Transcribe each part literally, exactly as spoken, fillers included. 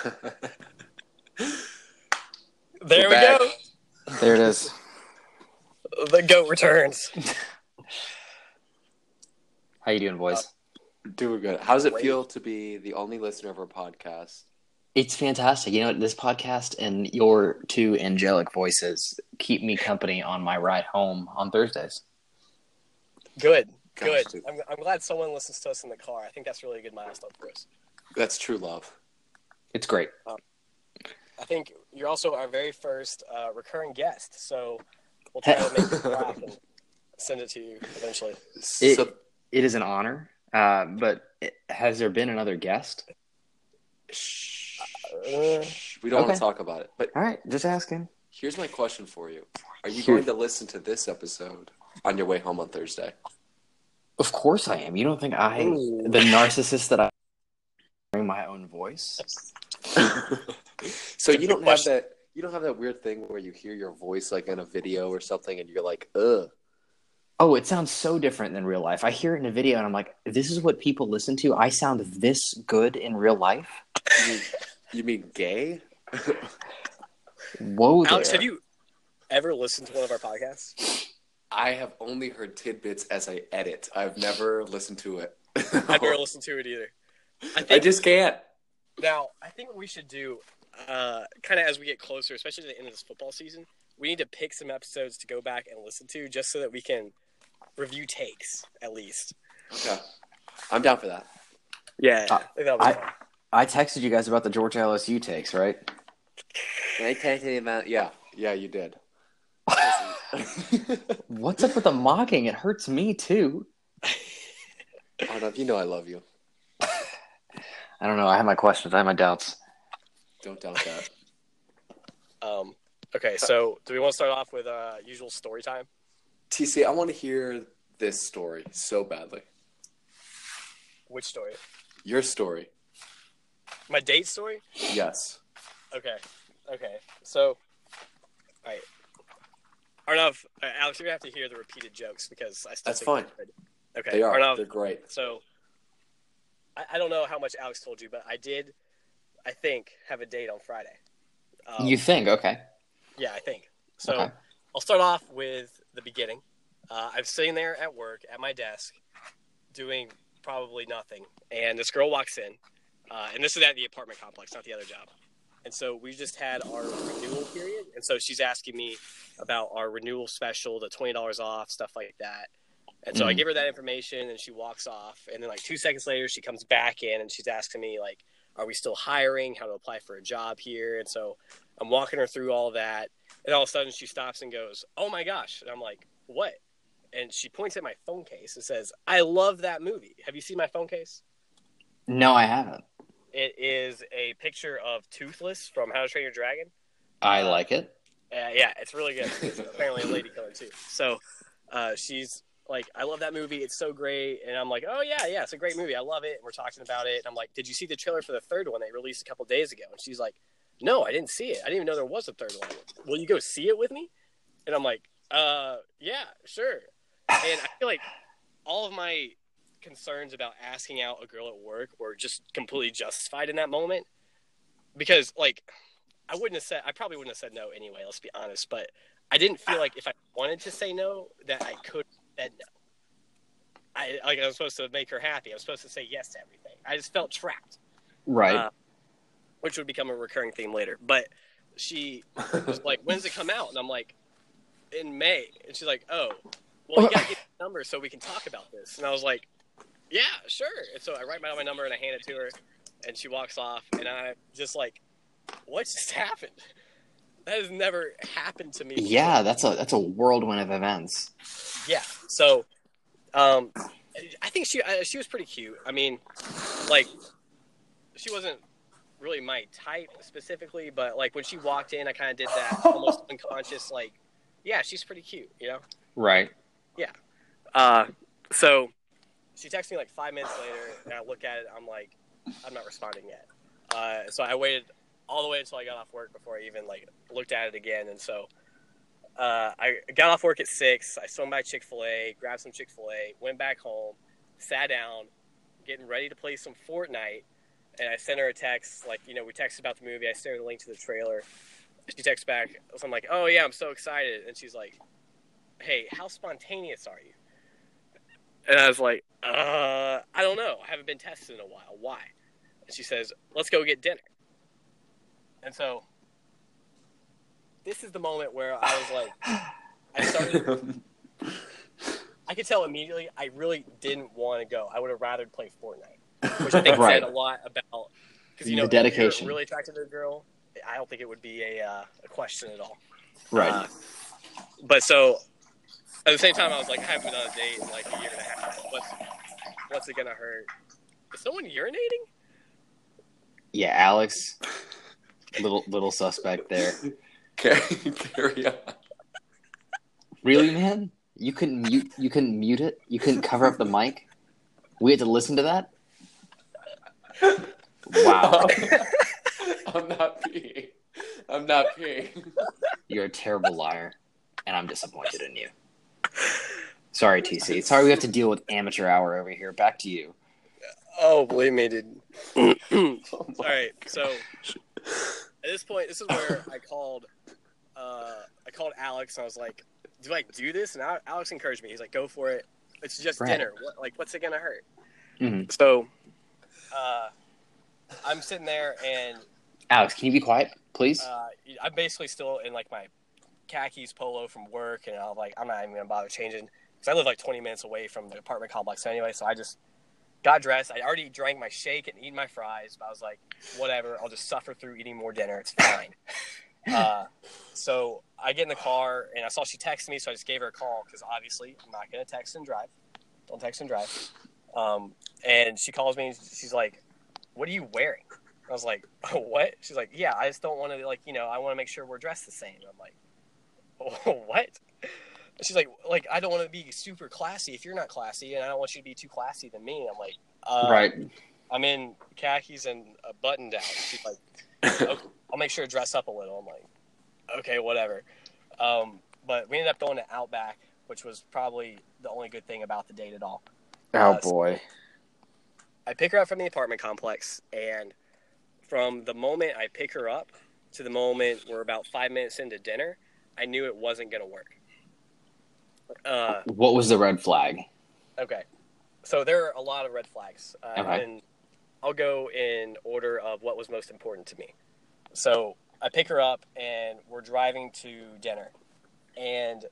There we back. go. There it is. The GOAT returns. How you doing, boys? Uh, doing good. How does it Great. feel to be the only listener of our podcast? It's fantastic. You know, this podcast and your two angelic voices keep me company on my ride home on Thursdays. Good. Gosh, Good. dude. I'm, I'm glad someone listens to us in the car. I think that's really a good milestone for us. That's true love. It's great. I think you're also our very first uh, recurring guest, so we'll try to make it laugh and send it to you eventually. It, So, it is an honor, uh, but it, has there been another guest? shh, Uh, we don't want Okay. to talk about it. But All right, just asking. here's my question for you. Are you Here. going to listen to this episode on your way home on Thursday? Of course I am. You don't think I, Ooh. the narcissist that I bring my own voice? So Good you don't have question. that you don't have that weird thing where you hear your voice like in a video or something and you're like, ugh. Oh, it sounds so different than real life. I hear it in a video and I'm like, this is what people listen to? I sound this good in real life? You mean, you mean gay? Whoa there. Alex, have you ever listened to one of our podcasts? I have only heard tidbits as I edit. I've never listened to it. I've never listened to it either. I think I just can't. now, I think what we should do, uh, kind of as we get closer, especially to the end of this football season, we need to pick some episodes to go back and listen to just so that we can review takes, at least. Okay. I'm down for that. Yeah, Uh, I think that'll be I, fun. I texted you guys about the Georgia L S U takes, right? Can I tell you about Yeah, yeah, you did. What's up with the mocking? It hurts me too. Arnav, you know I love you. I don't know. I have my questions. I have my doubts. Don't doubt that. Um, okay, so do we want to start off with uh, usual story time? T C, I want to hear this story so badly. Which story? Your story. My date story? Yes. Okay, okay. So, all right. Arnav, uh, Alex, you're going to have to hear the repeated jokes because I still That's think fine. they're good. Okay, They are. Arnav, They're great. so I, I don't know how much Alex told you, but I did, I think, have a date on Friday. Um, You think? Okay. Yeah, I think. So Okay. I'll start off with the beginning. Uh, I'm sitting there at work at my desk doing probably nothing. And this girl walks in. Uh, and this is at the apartment complex, not the other job. And so we just had our renewal period. And so she's asking me about our renewal special, the twenty dollars off, stuff like that. And so I Mhm. give her that information and she walks off. And then like two seconds later, she comes back in and she's asking me like, are we still hiring? How to apply for a job here? And so I'm walking her through all that. And all of a sudden she stops and goes, oh my gosh. And I'm like, what? And she points at my phone case and says, I love that movie. Have you seen my phone case? No, I haven't. It is a picture of Toothless from How to Train Your Dragon. I Uh, like it. Uh, yeah, it's really good. It's apparently a lady killer too. So uh, she's like, I love that movie. It's so great. And I'm like, oh yeah, yeah, it's a great movie. I love it. And we're talking about it. And I'm like, did you see the trailer for the third one they released a couple days ago? And she's like, no, I didn't see it. I didn't even know there was a third one. Will you go see it with me? And I'm like, uh, yeah, sure. And I feel like all of my concerns about asking out a girl at work were just completely justified in that moment. Because, like, I wouldn't have said, I probably wouldn't have said no anyway, let's be honest. But I didn't feel like if I wanted to say no, that I could have said no. I, like, I was supposed to make her happy. I was supposed to say yes to everything. I just felt trapped. Right. Uh, which would become a recurring theme later. But she was like, when's it come out? And I'm like, in May. And she's like, oh, well, you got to get the number so we can talk about this. And I was like, yeah, sure. And so I write down my number and I hand it to her. And she walks off. And I'm just like, what just happened? That has never happened to me before. Yeah, that's a that's a whirlwind of events. Yeah. So, um, I think she uh, she was pretty cute. I mean, like, she wasn't really my type specifically, but like when she walked in, I kind of did that almost unconscious, like, yeah, she's pretty cute, you know? Right. Yeah. Uh, so she texts me like five minutes later, and I look at it. I'm like, I'm not responding yet. Uh, so I waited all the way until I got off work before I even like looked at it again. And so uh, I got off work at six. I swung by Chick-fil-A, grabbed some Chick-fil-A, went back home, sat down, getting ready to play some Fortnite. and I sent her a text. Like, you know, we texted about the movie. I sent her the link to the trailer. She texts back. So I'm like, oh, yeah, I'm so excited. And she's like, hey, how spontaneous are you? And I was like, uh, I don't know. I haven't been tested in a while. Why? And she says, let's go get dinner. And so this is the moment where I was like, I started, I could tell immediately I really didn't want to go. I would have rather play Fortnite, which I think Right. said a lot about, because, you know, The dedication. if you're really attracted to a girl, I don't think it would be a, uh, a question at all. Right. Uh, but so at the same time, I was like, I haven't been on a date in like a year and a half. What's, what's it going to hurt? Is someone urinating? Yeah, Alex, little little suspect there. Carry, carry on. Really, man? You couldn't mute. You couldn't mute it. You couldn't cover up the mic. We had to listen to that. Wow, I'm not peeing. I'm not peeing. you're a terrible liar, and I'm disappointed in you. Sorry, T C. Sorry we have to deal with amateur hour over here. Back to you. Oh, believe me, dude. All right, so at this point, this is where I called. Uh, I called Alex. And I was like, "Do I do this?" And Alex encouraged me. He's like, "Go for it. It's just Right. dinner. What, like, what's it gonna hurt?" Mm-hmm. So, uh, I'm sitting there, and Alex, can you be quiet, please? uh, I'm basically still in like my khakis polo from work, and I'm like, I'm not even gonna bother changing because I live like twenty minutes away from the apartment complex anyway. So I just got dressed. I already drank my shake and eaten my fries, but I was like, whatever. I'll just suffer through eating more dinner. It's fine. uh, so I get in the car, and I saw she texted me, so I just gave her a call because obviously I'm not gonna text and drive. Don't text and drive. Um, and she calls me, and she's like, "What are you wearing?" I was like, "Oh, what?" She's like, "Yeah, I just don't want to like, you know, I want to make sure we're dressed the same." And I'm like, "Oh, what?" She's like, "Like, I don't want to be super classy if you're not classy, and I don't want you to be too classy than me." And I'm like, uh, right. I'm in khakis and a button down." She's like, "Okay, I'll make sure to dress up a little." I'm like, "Okay, whatever." Um, but we ended up going to Outback, which was probably the only good thing about the date at all. Oh Uh, boy. I pick her up from the apartment complex, and from the moment I pick her up to the moment we're about five minutes into dinner, I knew it wasn't going to work. Uh, What was the red flag? okay. So there are a lot of red flags. Uh, Okay. And I'll go in order of what was most important to me. So I pick her up, and we're driving to dinner. And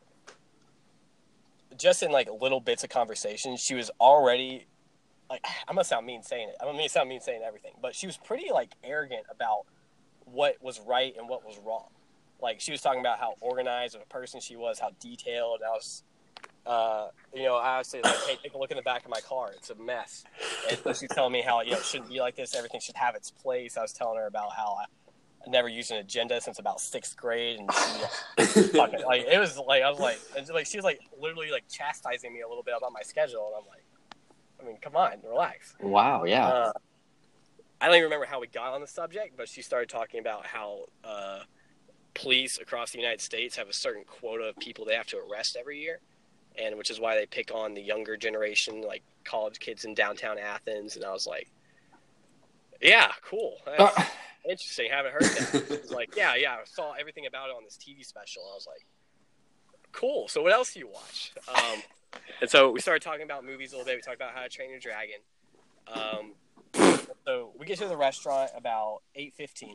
just in, like, little bits of conversation, she was already... Like, I'm gonna sound mean saying it. I'm gonna sound mean saying everything, but she was pretty like arrogant about what was right and what was wrong. Like, she was talking about how organized of a person she was, how detailed. And I was, uh, you know, I was saying like, "Hey, take a look in the back of my car. It's a mess." And so she's telling me how, you know, it shouldn't be like this. Everything should have its place. I was telling her about how I, I never used an agenda since about sixth grade, and she, fucking, like it was like I was like, and like she was like literally like chastising me a little bit about my schedule, and I'm like. I mean, come on, relax. Wow. Yeah. Uh, I don't even remember how we got on the subject, but she started talking about how uh, police across the United States have a certain quota of people they have to arrest every year, and which is why they pick on the younger generation, like college kids in downtown Athens. And I was like, "Yeah, cool, that's Uh. interesting. Haven't heard that." She was like, "Yeah, yeah, I saw everything about it on this T V special." I was like, "Cool. So what else do you watch?" Um, And so we started talking about movies a little bit. We talked about How to Train Your Dragon. Um, so we get to the restaurant about eight fifteen,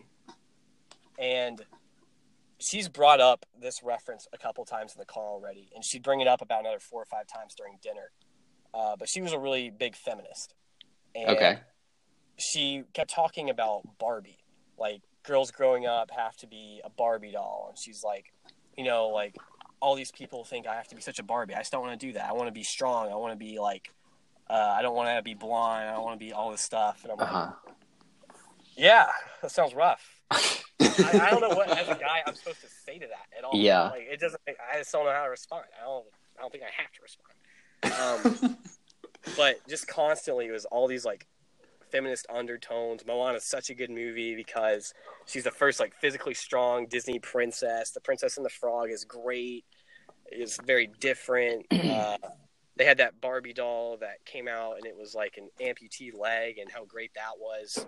and she's brought up this reference a couple times in the car already, and she'd bring it up about another four or five times during dinner. Uh, but she was a really big feminist. And Okay. she kept talking about Barbie. Like, girls growing up have to be a Barbie doll. And she's like, you know, like, all these people think I have to be such a Barbie. I just don't want to do that. I want to be strong. I want to be like, uh, I don't want to be blonde. I don't want to be all this stuff. And I'm like, Uh-huh. yeah, that sounds rough. I, I don't know what, as a guy, I'm supposed to say to that at all. Yeah. Like, it doesn't, I just don't know how to respond. I don't, I don't think I have to respond. Um, but just constantly, it was all these, like, feminist undertones. Moana's such a good movie because she's the first like physically strong Disney princess. The Princess and the Frog is great. It's very different. Uh, they had that Barbie doll that came out and it was like an amputee leg and how great that was.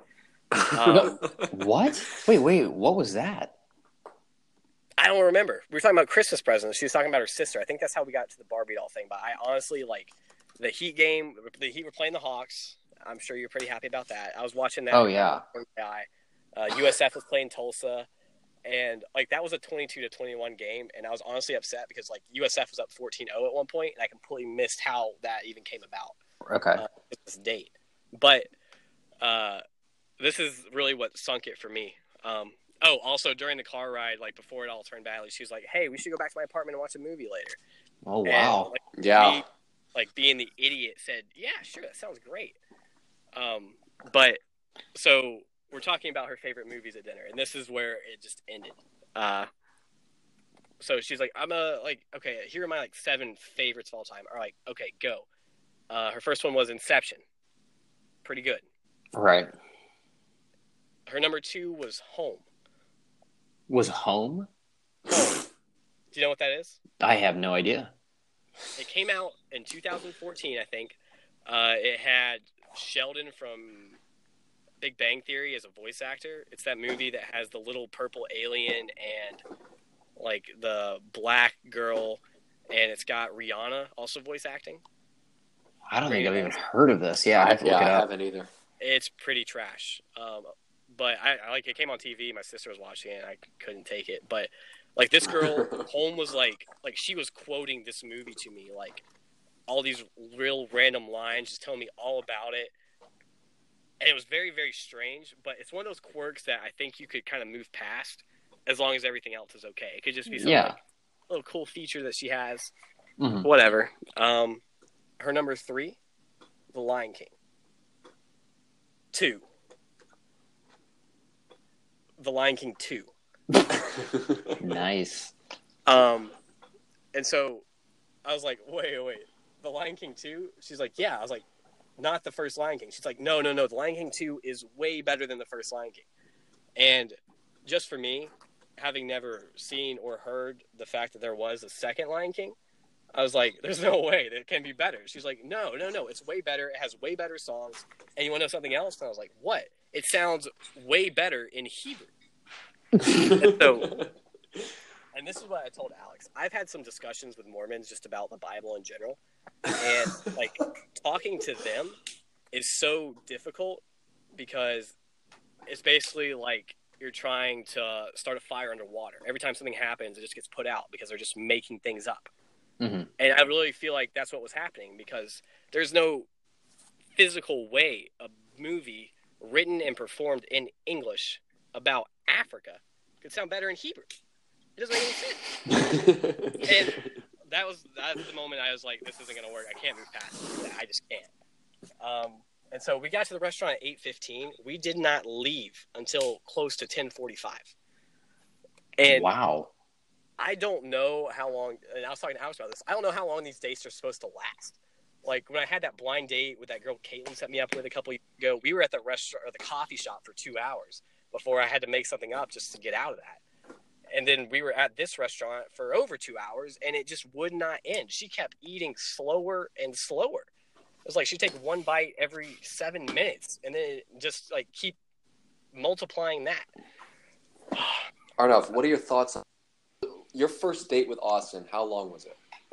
Um, What? Wait, wait. What was that? I don't remember. We were talking about Christmas presents. She was talking about her sister. I think that's how we got to the Barbie doll thing. But I honestly like the Heat game. The Heat were playing the Hawks. I'm sure you're pretty happy about that. I was watching that. Oh, yeah. Guy. Uh, U S F was playing Tulsa, and like that was a twenty-two to twenty-one game. And I was honestly upset because like U S F was up fourteen oh at one point, and I completely missed how that even came about. Okay. Uh, this date, but uh, this is really what sunk it for me. Um, oh, also during the car ride, like before it all turned badly, she was like, "Hey, we should go back to my apartment and watch a movie later." Oh, And, wow. like, Yeah. me, like being the idiot, said, "Yeah, sure, that sounds great." Um, but so we're talking about her favorite movies at dinner, and this is where it just ended. Uh, so she's like, "I'm a like, okay, here are my like seven favorites of all time." Or like, okay, go. Uh, her first one was Inception. Pretty good. Right. Her number two was Home. Was Home? Home. Do you know what that is? I have no idea. It came out in two thousand fourteen, I think. Uh, it had Sheldon from Big Bang Theory as a voice actor. It's that movie that has the little purple alien and like the black girl, and it's got Rihanna also voice acting. I don't think Great I've even heard of this. Yeah, I have to yeah, look it I up. haven't either. It's pretty trash. Um, but I, I like it came on T V. My sister was watching it. And I couldn't take it. But like this girl, Home was like like she was quoting this movie to me, like all these real random lines, just telling me all about it. And it was very very strange. But it's one of those quirks that I think you could kind of move past as long as everything else is okay. It could just be some Yeah. like, little cool feature that she has. Mhm. Whatever. Um, her number three, The Lion King. Two. The Lion King two. Nice. Um, and so I was like, wait, wait, The Lion King two? She's like, yeah. I was like, not the first Lion King. She's like, no, no, no. The Lion King two is way better than the first Lion King. And just for me, having never seen or heard the fact that there was a second Lion King, I was like, there's no way that it can be better. She's like, no, no, no. It's way better. It has way better songs. And you want to know something else? And I was like, what? It sounds way better in Hebrew. And so, and this is what I told Alex. I've had some discussions with Mormons just about the Bible in general. And like talking to them is so difficult because it's basically like you're trying to start a fire underwater. Every time something happens, it just gets put out because they're just making things up. Mm-hmm. And I really feel like that's what was happening because there's no physical way a movie written and performed in English about Africa could sound better in Hebrew. It doesn't make any sense. And that was that's the moment I was like, this isn't going to work. I can't move past it. I just can't. Um, and so we got to the restaurant at eight fifteen. We did not leave until close to ten forty-five. And Wow. I don't know how long, and I was talking to Alex about this, I don't know how long these dates are supposed to last. Like, when I had that blind date with that girl Caitlin set me up with a couple years ago, we were at the restaurant, or the coffee shop for two hours before I had to make something up just to get out of that. And then we were at this restaurant for over two hours, and it just would not end. She kept eating slower and slower. It was like she'd take one bite every seven minutes, and then just, like, keep multiplying that. Arnav, what are your thoughts on your first date with Austin? How long was it?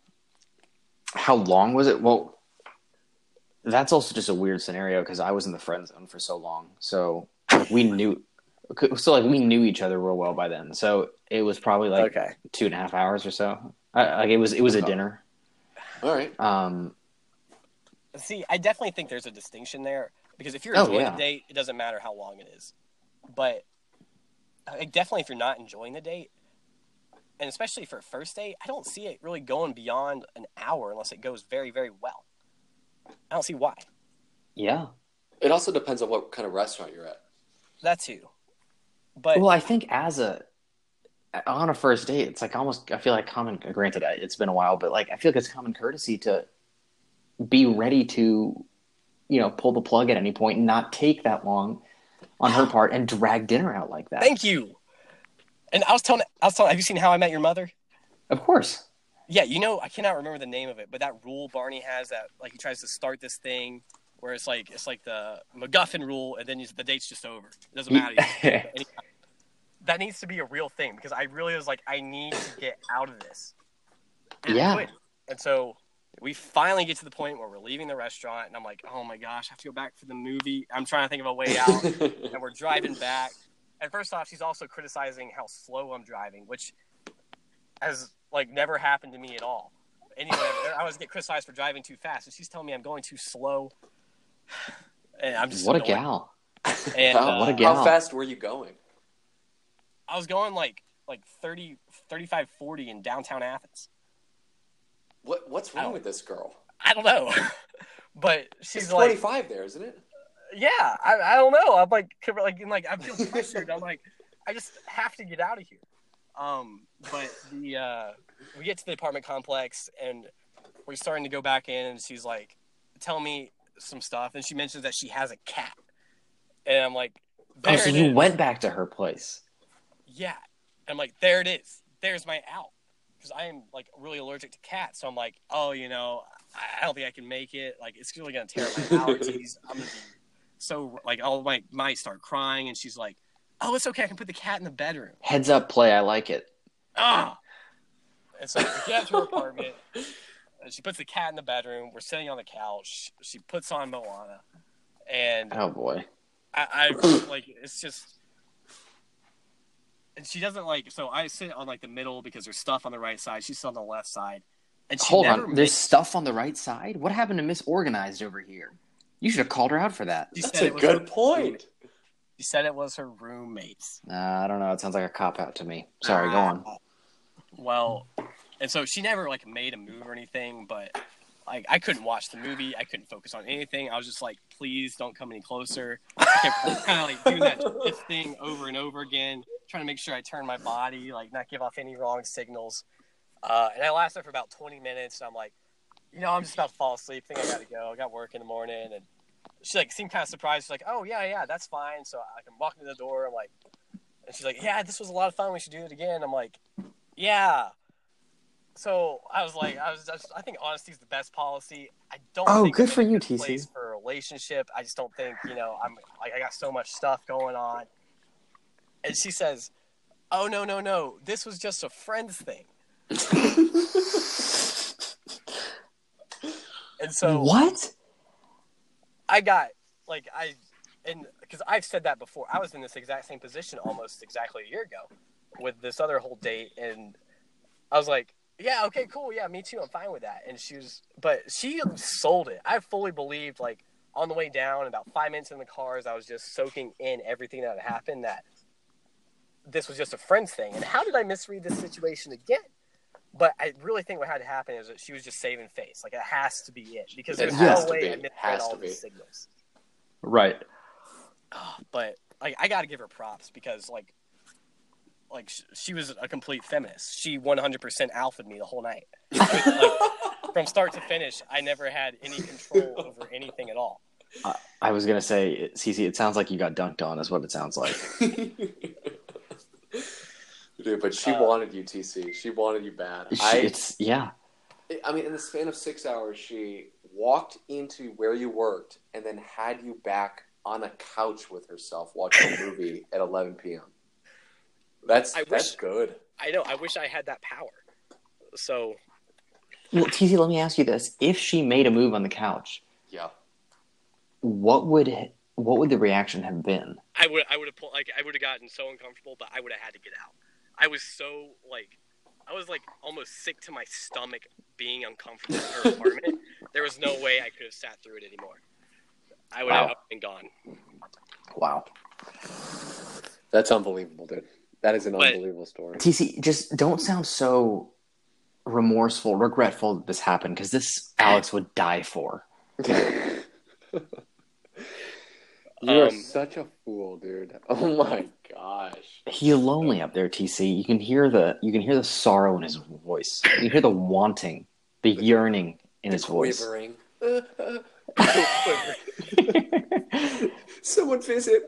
How long was it? Well, that's also just a weird scenario because I was in the friend zone for so long. So we knew, so like we knew each other real well by then. So it was probably like Okay. two and a half hours or so. I, like it was, it was a Okay. dinner. All right. Um, See, I definitely think there's a distinction there because if you're Oh, enjoying yeah. the date, it doesn't matter how long it is. But like, definitely if you're not enjoying the date, and especially for a first date, I don't see it really going beyond an hour unless it goes very, very well. I don't see why. yeah. It also depends on what kind of restaurant you're at. That too. But Well, I think as a, on a first date, it's like almost, I feel like common, granted it's been a while, but like, I feel like it's common courtesy to be ready to, you know, pull the plug at any point and not take that long on her part and drag dinner out like that. thank you. And I was telling, I was telling, have you seen How I Met Your Mother? Of course. Yeah, you know, I cannot remember the name of it, but that rule Barney has that, like, he tries to start this thing where it's like it's like the MacGuffin rule, and then you, the date's just over. It doesn't matter. You that needs to be a real thing because I really was like, I need to get out of this. And yeah. And so we finally get to the point where we're leaving the restaurant, and I'm like, oh my gosh, I have to go back for the movie. I'm trying to think of a way out, and we're driving back. And first off, she's also criticizing how slow I'm driving, which has like never happened to me at all. Anyway, I always get criticized for driving too fast, and she's telling me I'm going too slow. And I'm just what a annoyed. gal. And, how, uh, what a gal. How fast were you going? I was going like like thirty, thirty-five, forty in downtown Athens. What What's wrong with this girl? I don't know, but she's it's like twenty-five there, isn't it? Yeah, I, I don't know. I'm like, like, like I feel pressured. I'm like, I just have to get out of here. Um, but the uh, we get to the apartment complex and we're starting to go back in, and she's like, "Tell me some stuff." And she mentions that she has a cat, and I'm like, "Oh, so you is. went back to her place?" Yeah, I'm like, "There it is. There's my out." Because I am like really allergic to cats, so I'm like, "Oh, you know, I don't think I can make it. Like, it's really gonna tear my allergies. I'm gonna be." So, like, I'll like might start crying, and she's like, "Oh, it's okay. I can put the cat in the bedroom." Heads up play. I like it. Ah. And so we get to her apartment, and she puts the cat in the bedroom. We're sitting on the couch. She puts on Moana, and oh boy, I, I like it's just, and she doesn't like. So I sit on like the middle because there's stuff on the right side. She's on the left side, and she hold never on. missed. There's stuff on the right side. What happened to Miss Organized over here? You should have called her out for that. She That's said a it was good her point. roommate. She said it was her roommates. Uh, I don't know. It sounds like a cop out to me. Sorry, uh, go on. Well, and so she never like made a move or anything, but like I couldn't watch the movie. I couldn't focus on anything. I was just like, please don't come any closer. I kept kind of like doing that this thing over and over again, trying to make sure I turn my body, like not give off any wrong signals. Uh, and I lasted for about twenty minutes. And I'm like, you know, I'm just about to fall asleep. I think I got to go. I got work in the morning. And she like seemed kind of surprised. She's like, oh yeah, yeah, that's fine. So I can walk into the door. I'm like, and she's like, yeah, this was a lot of fun. We should do it again. I'm like, yeah. So I was like, I was just, I think honesty is the best policy. I don't. Oh, think good I'm for in a you, good T C. place for a relationship. I just don't think, you know, I'm like I got so much stuff going on. And she says, oh no no no, this was just a friends thing. And so what? I got like I and because I've said that before. I was in this exact same position almost exactly a year ago with this other whole date, and I was like, yeah, okay, cool, yeah, me too, I'm fine with that. And she was, but she sold it. I fully believed, like on the way down, about five minutes in the car, as I was just soaking in everything that had happened, that this was just a friends thing. And how did I misread this situation again? But I really think what had to happen is that she was just saving face. Like, it has to be it. Because there's has no to way be. I It misread has all to be. the signals. Right. Oh, but, like, I got to give her props because, like, like sh- she was a complete feminist. She one hundred percent alphaed me the whole night. I mean, like, from start to finish, I never had any control over anything at all. Uh, I was gonna say, Cece, it sounds like you got dunked on. Is what it sounds like. Dude, but she Uh, wanted you, T C. She wanted you bad. She- I, it's yeah. I mean, in the span of six hours, she walked into where you worked and then had you back on a couch with herself watching a movie at eleven p.m. That's I that's wish- good. I know. I wish I had that power. So, Well, T C, let me ask you this: if she made a move on the couch, Yeah. what would what would the reaction have been? I would I would have pulled, like I would have gotten so uncomfortable, but I would have had to get out. I was so like I was like almost sick to my stomach being uncomfortable in her apartment. There was no way I could have sat through it anymore. I would Wow. have been gone. Wow. That's unbelievable, dude. That is an But- unbelievable story. T C, just don't sound so remorseful, regretful that this happened, because this Alex would die for. You are Um, such a fool, dude. Oh my gosh. He's lonely up there, T C. You can hear the you can hear the sorrow in his voice. You hear the wanting, the yearning in his voice. Quivering. Someone visit.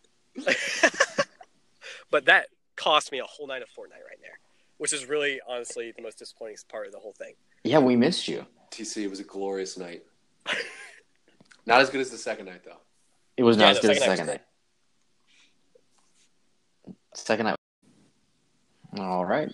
But that cost me a whole night of Fortnite right there, which is really honestly the most disappointing part of the whole thing. Yeah, we missed you. T C, it was a glorious night. Not as good as the second night, though. It was not Yeah, as the good as the second second night night. Second night. All right.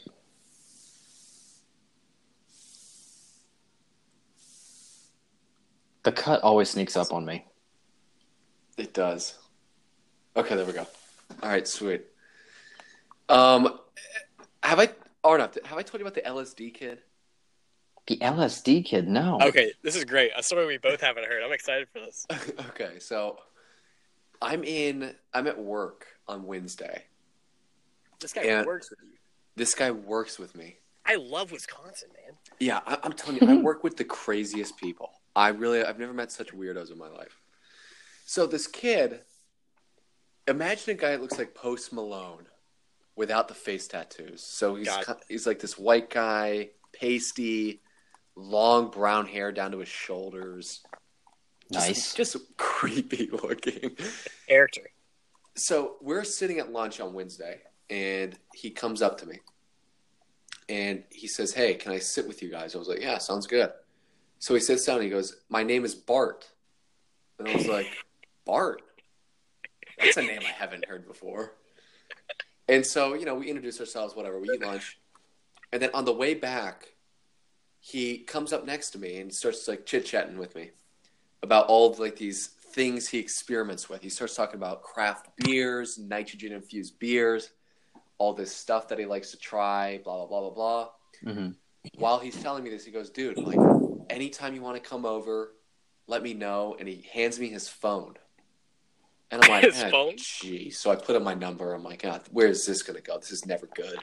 The cut always sneaks up on me. It does. Okay, there we go. All right, sweet. Um, have I or not? Have I told you about the L S D kid? The L S D kid, no. Okay, this is great. A story we both haven't heard. I'm excited for this. Okay, so I'm in. I'm at work on Wednesday. This guy And- works with you. This guy works with me. I love Wisconsin, man. Yeah, I, I'm telling you, I work with the craziest people. I really, I've never met such weirdos in my life. So this kid, imagine a guy that looks like Post Malone without the face tattoos. So he's Got ki- he's like this white guy, pasty, long brown hair down to his shoulders. Just, Nice. just creepy looking. Character. So we're sitting at lunch on Wednesday, and he comes up to me, and he says, "Hey, can I sit with you guys?" I was like, "Yeah, sounds good." So he sits down and he goes, "My name is Bart." And I was like, "Bart? That's a name I haven't heard before." And so, you know, we introduce ourselves, whatever. We eat lunch. And then on the way back, he comes up next to me and starts like chit-chatting with me about all of like these things he experiments with. He starts talking about craft beers, nitrogen-infused beers, all this stuff that he likes to try, blah, blah, blah, blah, blah. Mm-hmm. While he's telling me this, he goes, "Dude, like, anytime you want to come over, let me know." And he hands me his phone. And I'm like, His "Eh, phone? Gee." So I put in my number. I'm like, God, where is this going to go? This is never good.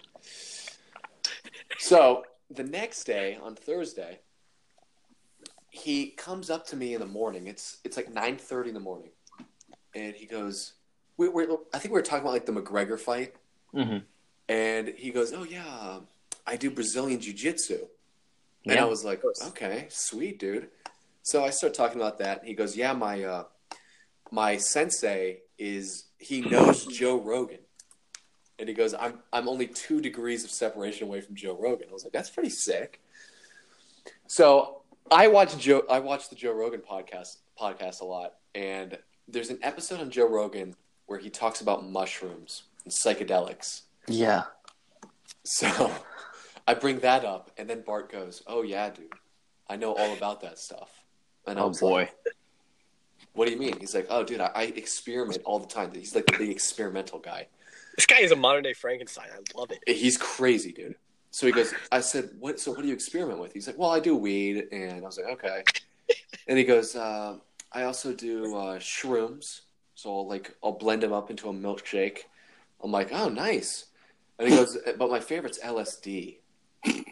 So the next day, on Thursday, he comes up to me in the morning. It's it's like nine thirty in the morning. And he goes, we, we're, I think we were talking about like the McGregor fight. Mm-hmm. And he goes, "Oh, yeah, I do Brazilian Jiu-Jitsu." And Yeah. I was like, "Okay, sweet, dude." So I start talking about that. And he goes, "Yeah, my uh, my sensei is, he knows Joe Rogan." And he goes, I'm I'm only two degrees of separation away from Joe Rogan. I was like, "That's pretty sick." So I watch Joe I watch the Joe Rogan podcast podcast a lot. And there's an episode on Joe Rogan where he talks about mushrooms and psychedelics. Yeah. So I bring that up, and then Bart goes, "Oh, yeah, dude, I know all about that stuff." And I Oh, was boy. like, "What do you mean?" He's like, "Oh, dude, I, I experiment all the time." He's like the experimental guy. This guy is a modern day Frankenstein. I love it. He's crazy, dude. So he goes, I said, "What? So what do you experiment with?" He's like, "Well, I do weed." And I was like, "Okay." And he goes, uh, "I also do uh, shrooms. So I'll, like, I'll blend them up into a milkshake." I'm like, "Oh, nice." And he goes, "But my favorite's L S D." And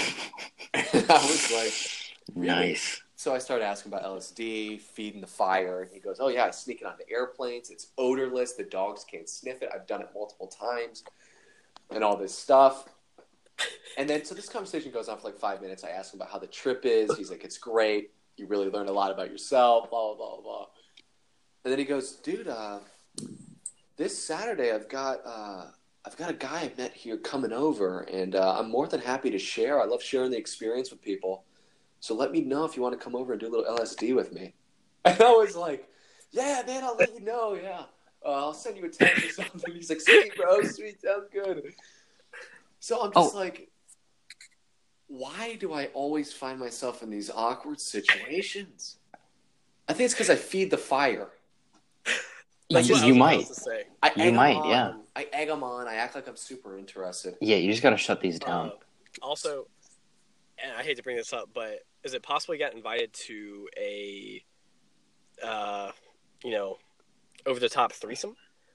I was like, "Really?" Nice. So I started asking about L S D, feeding the fire, and he goes, "Oh yeah, I sneak it onto airplanes. It's odorless. The dogs can't sniff it. I've done it multiple times, and all this stuff." And then, so this conversation goes on for like five minutes. I ask him about how the trip is. He's like, "It's great. You really learned a lot about yourself, blah, blah, blah, blah." And then he goes, "Dude, uh, this Saturday I've got, uh, I've got a guy I met here coming over, and uh, I'm more than happy to share. I love sharing the experience with people. So let me know if you want to come over and do a little L S D with me." And I was like, "Yeah, man, I'll let you know, yeah. Uh, I'll send you a text or something." He's like, "Sweet, bro, sweet, sounds good." So I'm just Oh. like, why do I always find myself in these awkward situations? I think it's because I feed the fire. That's you what I you was might. about to say. I You egg 'em might, on. yeah. I egg them on. I act like I'm super interested. Yeah, you just got to shut these down. Uh, also, and I hate to bring this up, but is it possible you got invited to a, uh, you know, over the top threesome?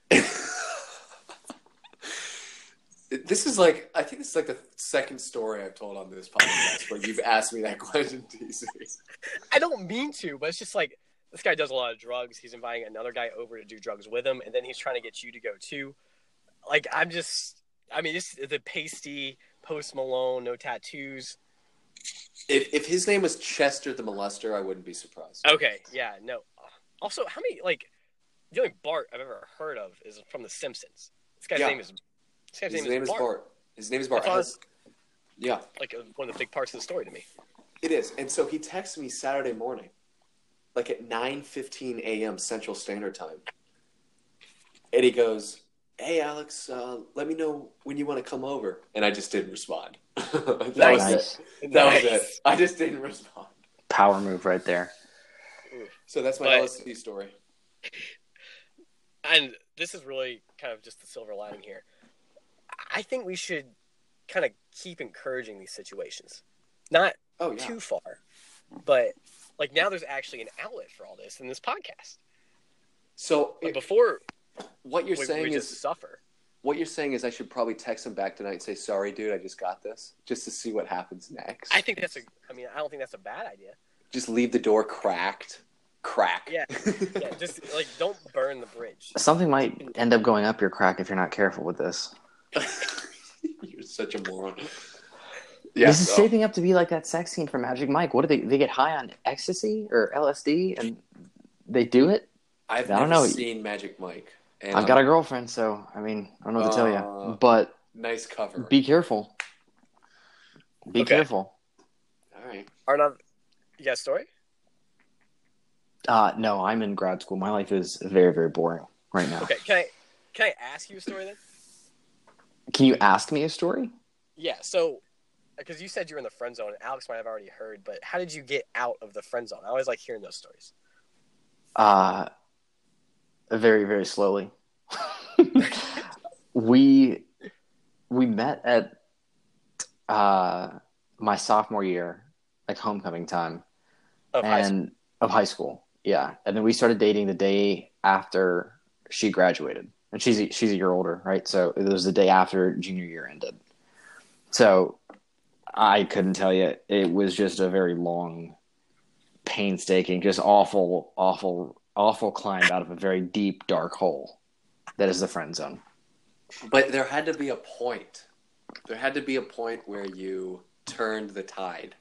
This is like, I think this is like the second story I've told on this podcast where you've asked me that question, T C. I don't mean to, but it's just like this guy does a lot of drugs. He's inviting another guy over to do drugs with him, and then he's trying to get you to go too. Like, I'm just, I mean, this the pasty Post Malone, no tattoos. If if his name was Chester the Molester, I wouldn't be surprised. Okay, yeah, no. Also, how many like the only Bart I've ever heard of is from The Simpsons. This guy's Yeah. name is this guy's His name, name is is Bart. Bart. His name is Bart. I thought- Has- yeah, Like uh, one of the big parts of the story to me. it is. And so he texted me Saturday morning, like at nine fifteen a.m. Central Standard Time. And he goes, "Hey, Alex, uh, let me know when you want to come over." And I just didn't respond. that Nice. was Nice. it. That Nice. was it. I just didn't respond. Power move right there. So that's my But- L S D story. And this is really kind of just the silver lining here. I think we should kind of keep encouraging these situations. Not Oh, yeah. too far, but like now there's actually an outlet for all this in this podcast. So But it, before what you're we, saying we is just suffer. what you're saying is I should probably text him back tonight and say, "Sorry, dude, I just got this," just to see what happens next. I think that's a. I mean, I don't think that's a bad idea. Just leave the door cracked. Crack. Yeah, yeah. Just like don't burn the bridge. Something might end up going up your crack if you're not careful with this. You're such a moron. Yeah, this is so- shaping up to be like that sex scene from Magic Mike. What do they? They get high on ecstasy or L S D and they do it. I've I never don't know. seen Magic Mike. And I've got a girlfriend, so I mean, I don't know what to tell Uh, you. But nice cover. be careful. Be Okay. careful. All right. Arnav, you got a story? Uh, no, I'm in grad school. My life is very, very boring right now. Okay, can I can I ask you a story then? Can you ask me a story? Yeah. So, because you said you were in the friend zone, and Alex might have already heard, but how did you get out of the friend zone? I always like hearing those stories. Uh, very, very slowly. we we met at uh, my sophomore year, like homecoming time, Of high school. and of high school. Yeah, and then we started dating the day after she graduated, and she's a, she's a year older, right? So it was the day after junior year ended. So I couldn't tell you. It was just a very long, painstaking, just awful, awful, awful climb out of a very deep, dark hole that is the friend zone. But there had to be a point. There had to be a point where you turned the tide.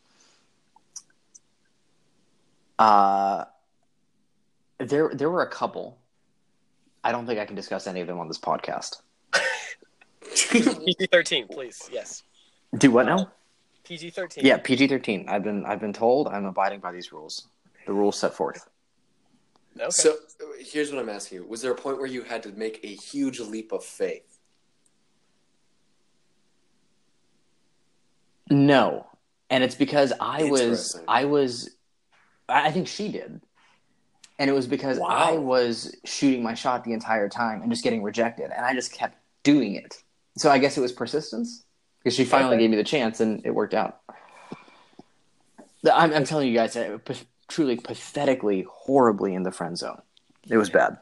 Uh, there there were a couple. I don't think I can discuss any of them on this podcast. P G thirteen, please. Yes. Do what now? P G thirteen. Yeah, P G thirteen. I've been I've been told I'm abiding by these rules. The rules set forth. Okay. So here's what I'm asking you. Was there a point where you had to make a huge leap of faith? No, and it's because I was Interesting. I was I think she did, and it was because Wow. I was shooting my shot the entire time and just getting rejected, and I just kept doing it. So I guess it was persistence because she finally Okay. gave me the chance, and it worked out. The- I'm, I'm telling you guys, I, pa- truly, pathetically, horribly in the friend zone. It was bad.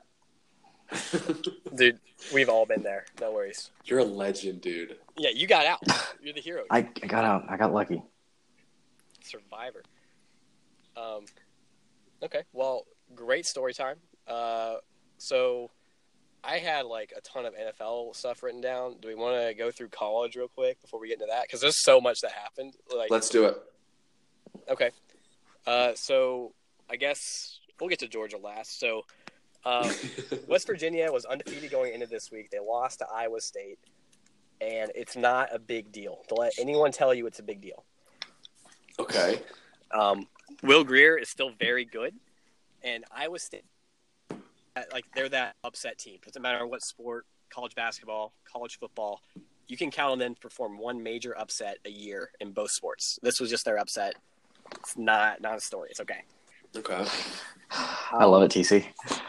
Dude, we've all been there. No worries. You're a legend, dude. Yeah, you got out. You're the hero. I, I got out. I got lucky. Survivor. Um, okay, well, great story time. Uh, so I had like a ton of N F L stuff written down. Do we want to go through college real quick before we get into that? Because there's so much that happened. Like, Let's do it. okay. Uh, so I guess we'll get to Georgia last. So um, West Virginia was undefeated going into this week. They lost to Iowa State, and it's not a big deal. To let anyone tell you it's a big deal. Okay. Um, Will Greer is still very good, and Iowa State, like they're that upset team. Doesn't matter what sport, college basketball, college football, you can count on them to perform one major upset a year in both sports. This was just their upset. It's not not a story. It's okay. Okay. I love it, T C.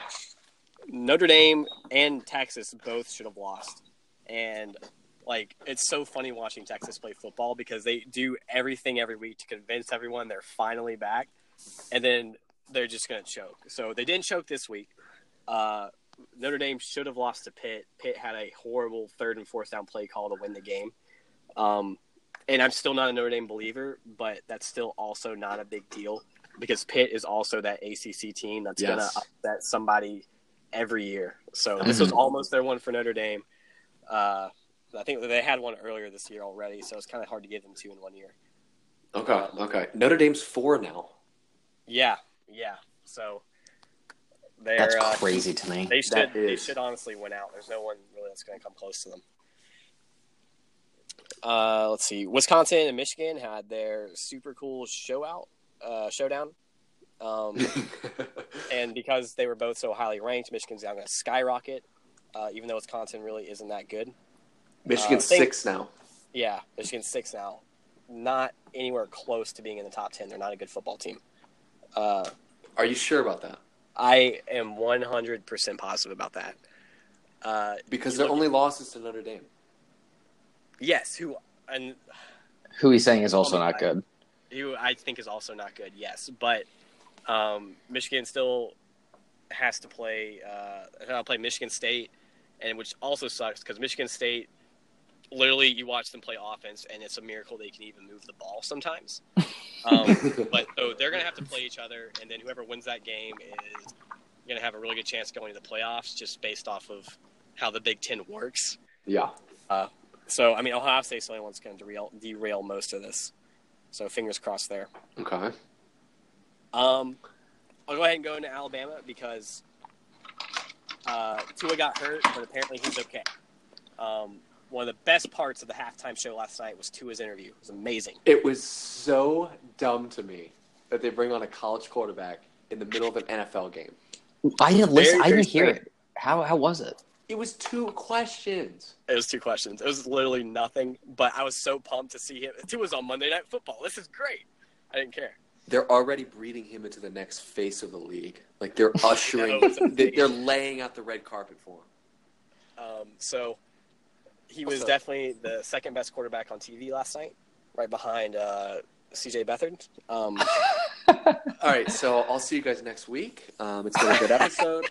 Notre Dame and Texas both should have lost, and like it's so funny watching Texas play football because they do everything every week to convince everyone they're finally back, and then they're just going to choke. So they didn't choke this week. Uh, Notre Dame should have lost to Pitt. Pitt had a horrible third and fourth down play call to win the game. Um, and I'm still not a Notre Dame believer, but that's still also not a big deal because Pitt is also that A C C team that's Yes. going to upset somebody every year. So this was almost their one for Notre Dame. Uh, I think they had one earlier this year already, so it's kind of hard to give them two in one year. Okay. Okay. Notre Dame's four now. Yeah, yeah. So they're That's uh, crazy to me. they should That they is- should honestly win out. There's no one really that's going to come close to them. Uh, let's see. Wisconsin and Michigan had their super cool show out uh, showdown Um, and because they were both so highly ranked, Michigan's now going to skyrocket, uh, even though Wisconsin really isn't that good. Michigan's uh, think, six now. Yeah, Michigan's six now. Not anywhere close to being in the top ten. They're not a good football team. Uh, Are you sure about that? I am one hundred percent positive about that. Uh, because their only at, loss is to Notre Dame. Yes, who and who he's saying is also not good. Who I think is also not good. Yes, but um, Michigan still has to play. Uh, play Michigan State, and which also sucks because Michigan State. Literally, you watch them play offense, and it's a miracle they can even move the ball sometimes. Um, but so they're going to have to play each other, and then whoever wins that game is going to have a really good chance going to the playoffs, just based off of how the Big Ten works. Yeah. Uh, so, I mean, Ohio State's the only one's going to derail, derail most of this. So, fingers crossed there. Okay. Um, I'll go ahead and go into Alabama because uh, Tua got hurt, but apparently he's okay. Um, One of the best parts of the halftime show last night was Tua's interview. It was amazing. It was so dumb to me that they bring on a college quarterback in the middle of an N F L game. I didn't listen. Very, I didn't hear it. How how was it? It was two questions. It was two questions. It was literally nothing, but I was so pumped to see him. Tua's on Monday Night Football. This is great. I didn't care. They're already breeding him into the next face of the league. Like, they're ushering – they're laying out the red carpet for him. Um, so – He was also, definitely the second best quarterback on T V last night, right behind uh, C J Beathard. Um, all right, so I'll see you guys next week. Um, it's been a good episode.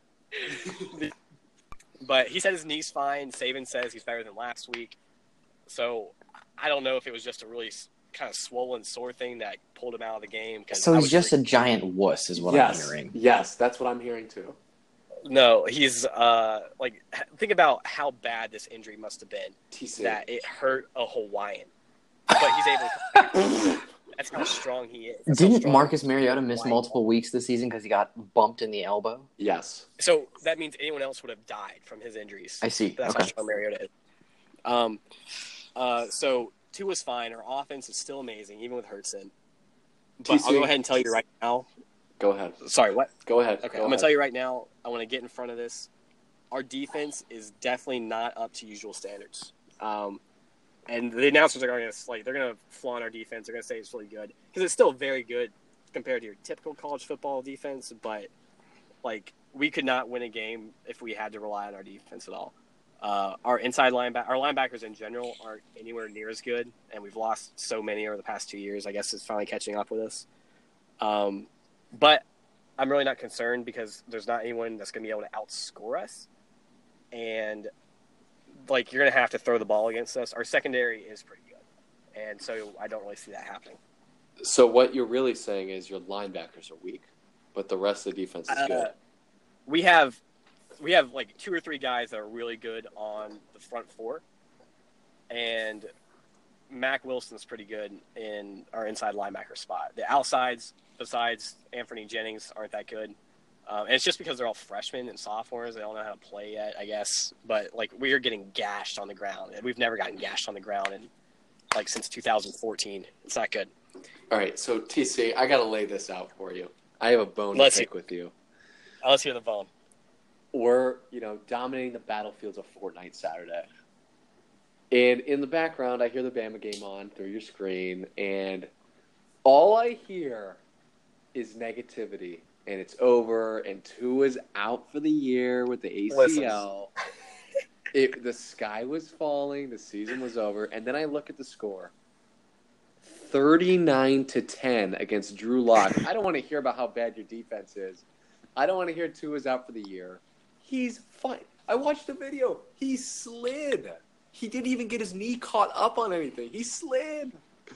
But he said his knee's fine. Saban says he's better than last week. So I don't know if it was just a really kind of swollen sore thing that pulled him out of the game. So he's just a giant wuss is what yes, I'm hearing. Yes, that's what I'm hearing too. No, he's uh like think about how bad this injury must have been. T C. That it hurt a Hawaiian, but he's able to. That's how strong he is. That's Didn't Marcus Mariota miss Hawaiian. multiple weeks this season because he got bumped in the elbow? Yes. So that means anyone else would have died from his injuries. I see. That's okay. how strong Mariota is. Um, uh, so Tua's fine. Our offense is still amazing, even with Hurtson. But T C. I'll go ahead and tell you right now. Go ahead. Sorry, what? Go ahead. Okay, Go I'm going to tell you right now, I want to get in front of this. Our defense is definitely not up to usual standards. Um, and the announcers are going to like they're going to flaunt our defense. They're going to say it's really good because it's still very good compared to your typical college football defense. But like we could not win a game if we had to rely on our defense at all. Uh, our inside linebacker, our linebackers in general aren't anywhere near as good, and we've lost so many over the past two years. I guess it's finally catching up with us. Um, But I'm really not concerned because there's not anyone that's going to be able to outscore us. And, like, you're going to have to throw the ball against us. Our secondary is pretty good. And so I don't really see that happening. So what you're really saying is your linebackers are weak, but the rest of the defense is uh, good. We have, we have, like, two or three guys that are really good on the front four. And Mac Wilson's pretty good in our inside linebacker spot. The outsides – besides Anthony Jennings, aren't that good. Um, and it's just because they're all freshmen and sophomores. They don't know how to play yet, I guess. But, like, we are getting gashed on the ground. And we've never gotten gashed on the ground in, like, since two thousand fourteen. It's not good. All right, so, T C, I got to lay this out for you. I have a bone let's to pick hear, with you. Let's hear the bone. We're, you know, dominating the battlefields of Fortnite Saturday. And in the background, I hear the Bama game on through your screen. And all I hear is negativity, and it's over, and Tua's out for the year with the A C L. it, the sky was falling, the season was over, and then I look at the score. thirty-nine to ten against Drew Lock. I don't want to hear about how bad your defense is. I don't want to hear Tua's out for the year. He's fine. I watched the video. He slid. He didn't even get his knee caught up on anything. He slid.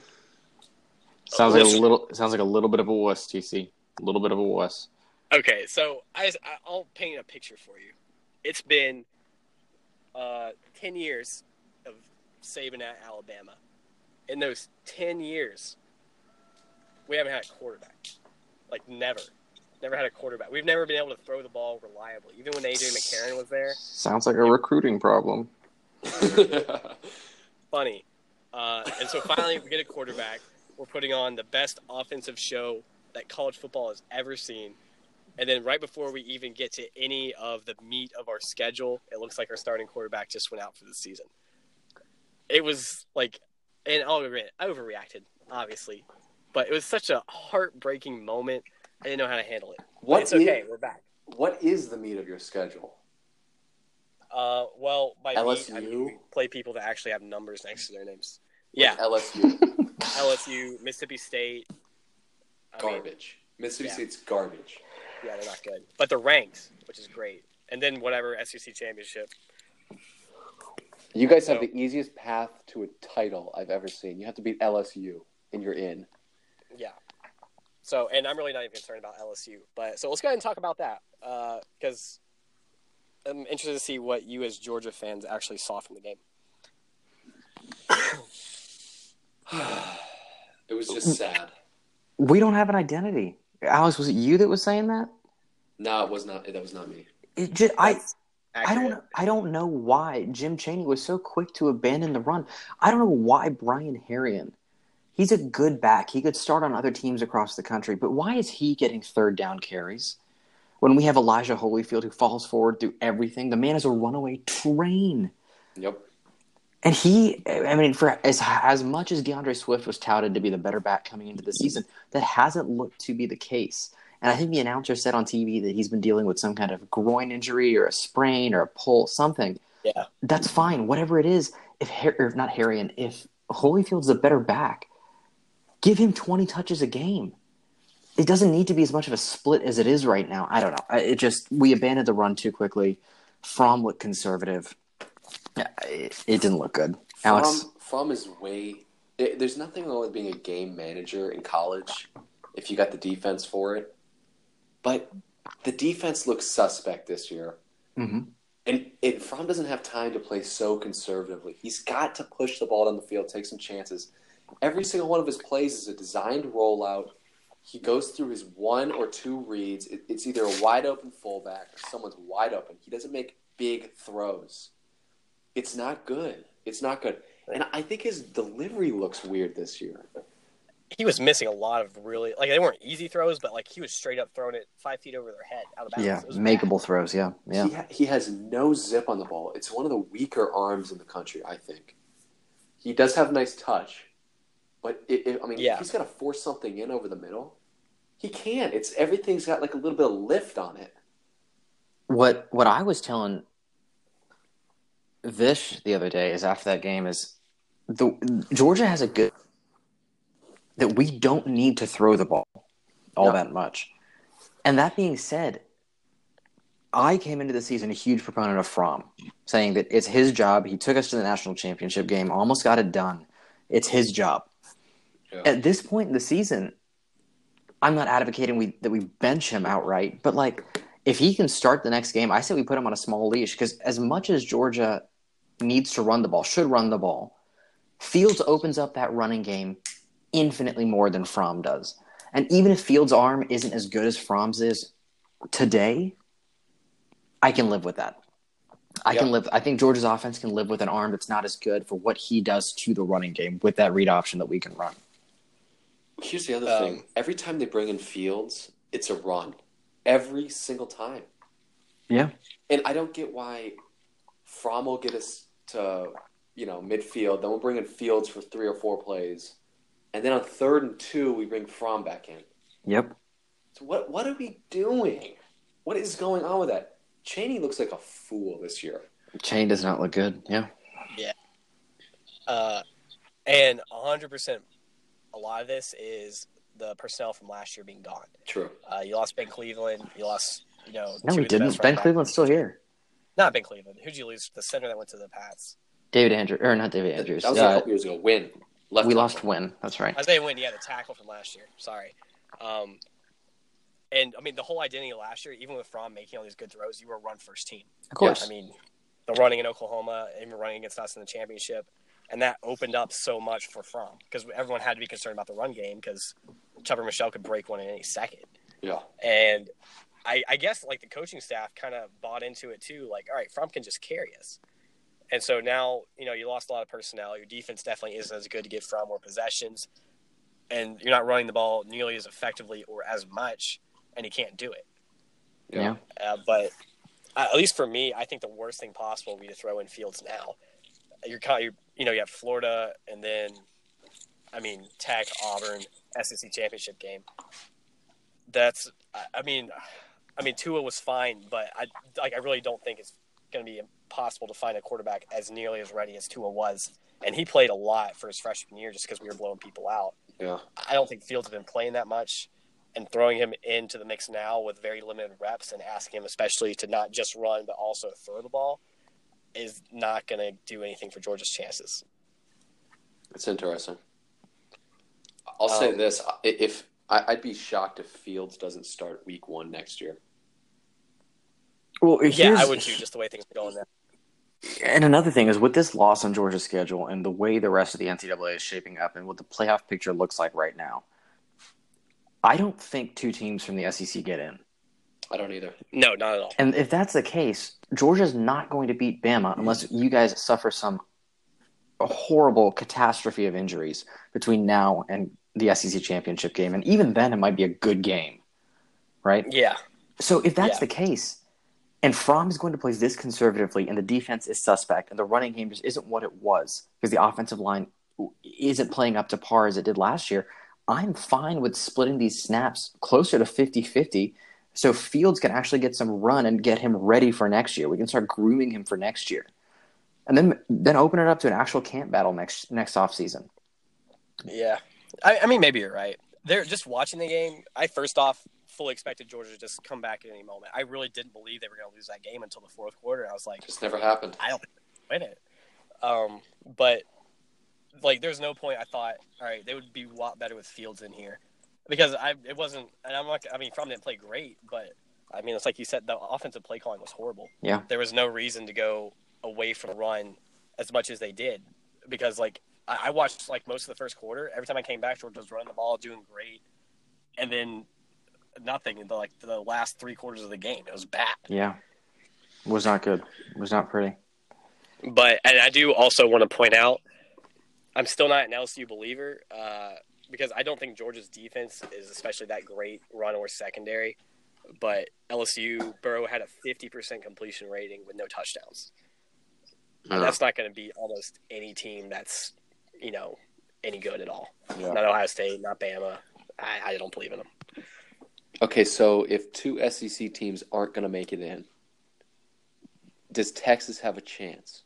Sounds like a little. Sounds like a little bit of a wuss, T C. A little bit of a wuss. Okay, so I, I'll paint a picture for you. It's been uh, ten years of Saban at Alabama. In those ten years, we haven't had a quarterback. Like never, never had a quarterback. We've never been able to throw the ball reliably. Even when A J McCarron was there. Sounds like a recruiting problem. Funny, uh, and so finally we get a quarterback. We're putting on the best offensive show that college football has ever seen. And then right before we even get to any of the meat of our schedule, it looks like our starting quarterback just went out for the season. It was like, and I'll admit, I overreacted, obviously. But it was such a heartbreaking moment. I didn't know how to handle it. What But it's okay. is- We're back. What is the meat of your schedule? Uh, well, by L meat, S U? I mean we play people that actually have numbers next to their names. Yeah, Like L S U. L S U, Mississippi State. I mean, Garbage. Mississippi yeah. State's garbage. yeah, they're not good. But they're ranked, which is great. And then whatever S E C championship. You guys have So- the easiest path to a title I've ever seen. You have to beat L S U, and you're in. Yeah. So, and I'm really not even concerned about L S U. But so let's go ahead and talk about that because uh, I'm interested to see what you as Georgia fans actually saw from the game. It was just sad. We don't have an identity. Alex, was it you that was saying that? No, it was not. That was not me. It just, I That's I accurate. don't I don't know why Jim Chaney was so quick to abandon the run. I don't know why Brian Herrien. He's a good back. He could start on other teams across the country, but why is he getting third down carries? When we have Elijah Holyfield who falls forward through everything, the man is a runaway train. Yep. And he, I mean, for as as much as DeAndre Swift was touted to be the better back coming into the season, that hasn't looked to be the case. And I think the announcer said on T V that he's been dealing with some kind of groin injury or a sprain or a pull, something. Yeah. That's fine. Whatever it is, if, or if not Harrion, if Holyfield's a better back, give him twenty touches a game. It doesn't need to be as much of a split as it is right now. I don't know. It just, we abandoned the run too quickly. Fromm looked conservative. It, it didn't look good. Alex? From, from is way. It, there's nothing wrong with being a game manager in college if you got the defense for it. But the defense looks suspect this year. Mm-hmm. And, and Fromm doesn't have time to play so conservatively. He's got to push the ball down the field, take some chances. Every single one of his plays is a designed rollout. He goes through his one or two reads. It, it's either a wide open fullback or someone's wide open. He doesn't make big throws. It's not good. It's not good. And I think his delivery looks weird this year. He was missing a lot of really, like, they weren't easy throws, but, like, he was straight up throwing it five feet over their head out of bounds. Yeah, It was makeable bad. throws, yeah. yeah. He, ha- he has no zip on the ball. It's one of the weaker arms in the country, I think. He does have a nice touch, but, it, it, I mean, Yeah. if he's got to force something in over the middle, he can't. It's everything's got, like, a little bit of lift on it. What what I was telling Vish the other day is after that game is the Georgia has a good that we don't need to throw the ball all No. that much. And that being said, I came into the season a huge proponent of Fromm, saying that it's his job. He took us to the national championship game, almost got it done. It's his job. Yeah. At this point in the season, I'm not advocating we that we bench him outright, but like if he can start the next game, I say we put him on a small leash because as much as Georgia needs to run the ball, should run the ball, Fields opens up that running game infinitely more than Fromm does. And even if Fields' arm isn't as good as Fromm's is today, I can live with that. I Yep. can live. I think Georgia's offense can live with an arm that's not as good for what he does to the running game with that read option that we can run. Here's the other Um, thing. Every time they bring in Fields, it's a run. Every single time. Yeah. And I don't get why Fromm will get us to, you know, midfield. Then we'll bring in Fields for three or four plays. And then on third and two, we bring Fromm back in. Yep. So what what are we doing? What is going on with that? Chaney looks like a fool this year. Chain does not look good. Yeah. Uh, and one hundred percent a lot of this is the personnel from last year being gone. True. Uh, you lost Ben Cleveland. You lost, you know, No, two we of the best didn't. running Ben backs. Cleveland's still here. Not Ben Cleveland. Who'd you lose? The center that went to the Pats. David Andrews, or not David Andrews. That was Uh, a couple years ago. Win. Left we tackle. lost Win. That's right. Isaiah Wynn, yeah, the tackle from last year. Sorry. Um, and, I mean, the whole identity of last year, even with Fromm making all these good throws, you were a run-first team. Of course. I mean, the running in Oklahoma, even running against us in the championship, and that opened up so much for Fromm because everyone had to be concerned about the run game because Trevor Michelle could break one in any second. Yeah. And I, I guess, like, the coaching staff kind of bought into it, too. Like, all right, Fromm can just carry us. And so now, you know, you lost a lot of personnel. Your defense definitely isn't as good to give Fromm more possessions. and you're not running the ball nearly as effectively or as much, and he can't do it. Yeah. Uh, but uh, at least for me, I think the worst thing possible would be to throw in Fields now. You're kind of, you know, you have Florida, and then, I mean, Tech, Auburn, S E C championship game. That's, I mean, I mean, Tua was fine, but I like, I really don't think it's going to be impossible to find a quarterback as nearly as ready as Tua was. And he played a lot for his freshman year just because we were blowing people out. Yeah. I don't think Fields has been playing that much, and throwing him into the mix now with very limited reps and asking him especially to not just run but also throw the ball is not going to do anything for Georgia's chances. It's interesting. I'll um, say this: if I'd be shocked if Fields doesn't start week one next year. Well, yeah, I would too, just the way things are going now. And another thing is, with this loss on Georgia's schedule and the way the rest of the N C double A is shaping up and what the playoff picture looks like right now, I don't think two teams from the S E C get in. I don't either. No, not at all. And if that's the case, Georgia's not going to beat Bama unless you guys suffer some horrible catastrophe of injuries between now and the S E C championship game. And even then, it might be a good game, right? Yeah. So if that's yeah. the case, and Fromm is going to play this conservatively, and the defense is suspect, and the running game just isn't what it was because the offensive line isn't playing up to par as it did last year, I'm fine with splitting these snaps closer to fifty-fifty so Fields can actually get some run and get him ready for next year. We can start grooming him for next year. And then then open it up to an actual camp battle next next offseason. Yeah. I, I mean, maybe you're right. They're just watching the game. I first off fully expected Georgia to just come back at any moment. I really didn't believe they were going to lose that game until the fourth quarter. I was like, just never happened. I don't think they'll win it. Um, but like, there's no point I thought, all right, they would be a lot better with Fields in here because I it wasn't. And I'm not. I mean, Fromm didn't play great, but I mean, it's like you said, the offensive play calling was horrible. Yeah, there was no reason to go away from the run as much as they did because like I, I watched like most of the first quarter. Every time I came back, Georgia was running the ball, doing great, and then nothing in the like the last three quarters of the game. It was bad. Yeah, it was not good. It was not pretty. But and I do also want to point out, I'm still not an L S U believer uh, because I don't think Georgia's defense is especially that great, run or secondary. But L S U, Burrow had a fifty percent completion rating with no touchdowns. Uh, and that's not going to beat almost any team that's, you know, any good at all. Yeah. Not Ohio State, not Bama. I, I don't believe in them. Okay, so if two S E C teams aren't going to make it in, does Texas have a chance?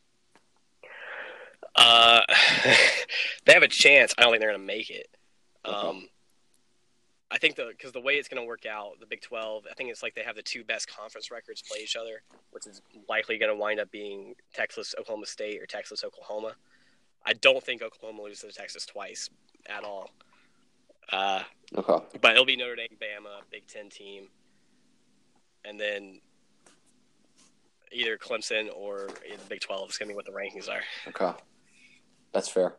Uh, they have a chance. I don't think they're going to make it. Okay. Um, I think the because the way it's going to work out, the Big twelve, I think it's like they have the two best conference records play each other, which is likely going to wind up being Texas, Oklahoma State, or Texas, Oklahoma. I don't think Oklahoma loses to Texas twice at all. Uh, okay. But it'll be Notre Dame, Bama, Big Ten team, and then either Clemson or the Big twelve is going to be what the rankings are. Okay. That's fair.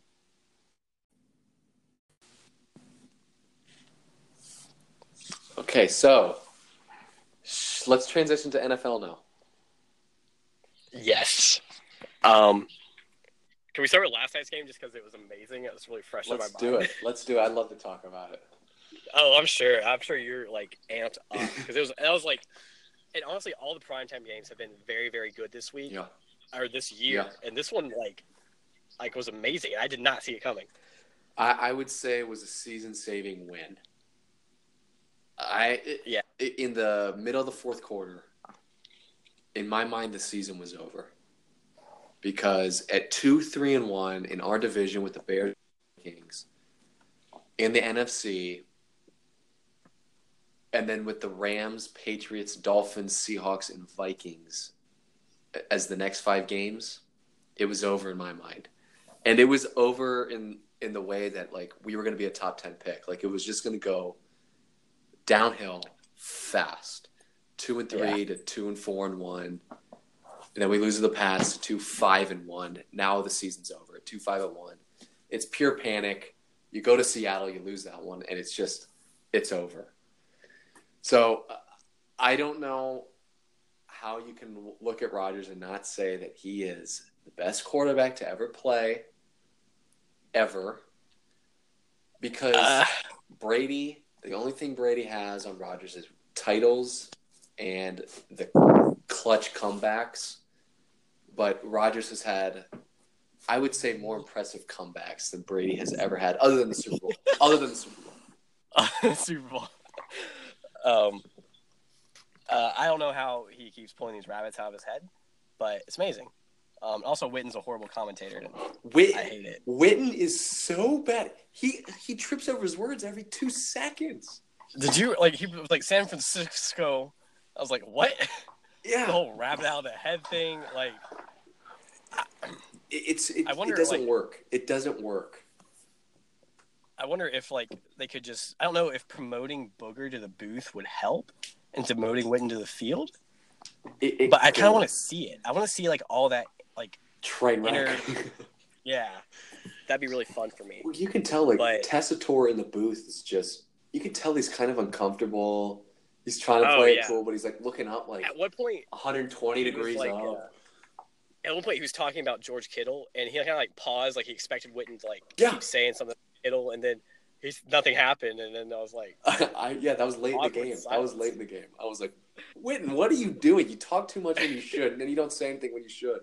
Okay, so let's transition to N F L now. Yes. Um, can we start with last night's game just because it was amazing? It was really fresh let's in my mind. Let's do it. Let's do it. I'd love to talk about it. Oh, I'm sure. I'm sure you're, like, amped up. Because it was, it was like – and honestly, all the primetime games have been very, very good this week. Yeah. Or this year. Yeah. And this one, like, like was amazing. I did not see it coming. I, I would say it was a season-saving win. I yeah. In the middle of the fourth quarter, in my mind, the season was over because at two, three, and one in our division with the Bears, Kings, in the N F C, and then with the Rams, Patriots, Dolphins, Seahawks, and Vikings as the next five games, it was over in my mind, and it was over in in the way that like we were going to be a top ten pick, like it was just going to go downhill fast, two and three yeah. to two and four and one, and then we lose to the Pats to two five and one. Now the season's over at two five and one. It's pure panic. You go to Seattle, you lose that one, and it's just it's over. So uh, I don't know how you can look at Rodgers and not say that he is the best quarterback to ever play, ever. because Uh, Brady, the only thing Brady has on Rodgers is titles and the clutch comebacks. But Rodgers has had, I would say, more impressive comebacks than Brady has ever had, other than the Super Bowl. Other than the Super Bowl. Super Bowl. Um, uh, I don't know how he keeps pulling these rabbits out of his head, but it's amazing. Um, also, Witten's a horrible commentator. And Witten, I hate it. Witten is so bad. He he trips over his words every two seconds. Did you like? He was like San Francisco. I was like, what? Yeah, The whole rabbit out of the head thing. Like, it, it's it, I wonder, it doesn't like- work. It doesn't work. I wonder if like they could just. I don't know if promoting Booger to the booth would help, and demoting Witten to the field. It, it But I kind of could. want to see it. I want to see like all that. Like, Train wreck. inner- yeah, that'd be really fun for me. Well, you can tell, like, But- Tessitore in the booth is just, you can tell he's kind of uncomfortable. He's trying to Oh, play yeah. it cool, but he's, like, looking up, like, At what point? one hundred twenty he was, degrees like, up. uh, At one point, he was talking about George Kittle, and he kind of like paused, like he expected Witten to like Yeah. keep saying something to Kittle, and then he's nothing happened, and then I was like, I, yeah, that was late in the Awkward game. That silence. was late in the game. I was like, Witten, what are you doing? You talk too much when you should, and then you don't say anything when you should.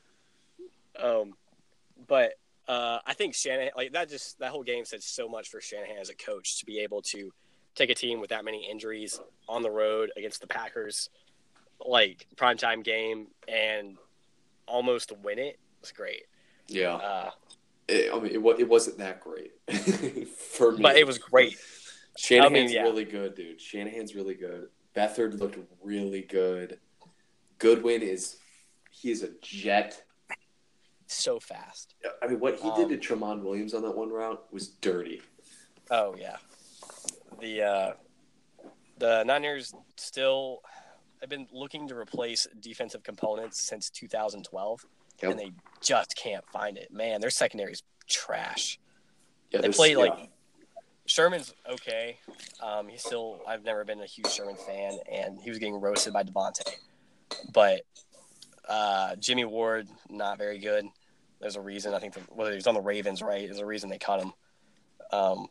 um, but uh, I think Shanahan, like that, just that whole game said so much for Shanahan as a coach to be able to take a team with that many injuries on the road against the Packers, like primetime game, and almost win it. It's great. Yeah. Uh, It, I mean, it, wa- it wasn't that great for me. but it was great. Shanahan's I mean, yeah. really good, dude. Shanahan's really good. Beathard looked really good. Goodwin is, he is a jet. So fast. I mean, what he Um, did to Tremont Williams on that one route was dirty. Oh yeah, the uh, the Niners still have been looking to replace defensive components since two thousand twelve, Yep. and they just can't find it. Man, their secondary is trash. Yeah, They there's- played like yeah. Sherman's okay. Um, he's still. I've never been a huge Sherman fan, and he was getting roasted by Devontae. But uh, Jimmy Ward not very good. There's a reason. I think the, well, he was on the Ravens, right? There's a reason they cut him. Um,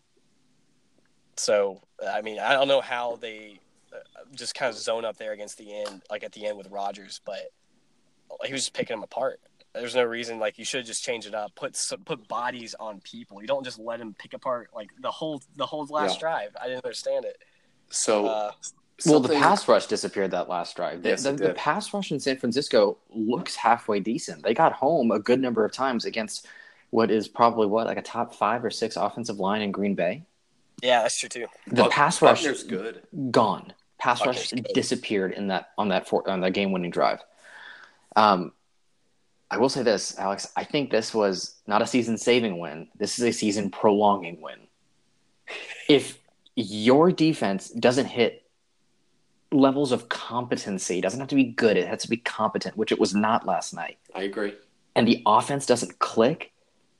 so I mean, I don't know how they uh, just kind of zone up there against the end, like at the end with Rodgers, but he was just picking them apart. There's no reason. Like you should just change it up. Put some, put bodies on people. You don't just let them pick apart like the whole the whole last Yeah. drive. I didn't understand it. So, Uh, Well, the something- pass rush disappeared that last drive. The, Yes, the, it the did. pass rush in San Francisco looks halfway decent. They got home a good number of times against what is probably what like a top five or six offensive line in Green Bay. yeah, that's true too. The Buck- pass rush Buckner's good. gone. Pass Buckner's rush good. disappeared in that on that for, on that game winning drive. Um, I will say this, Alex. I think this was not a season saving win. This is a season prolonging win. If your defense doesn't hit levels of competency, it doesn't have to be good. It has to be competent, which it was not last night. I agree. And the offense doesn't click.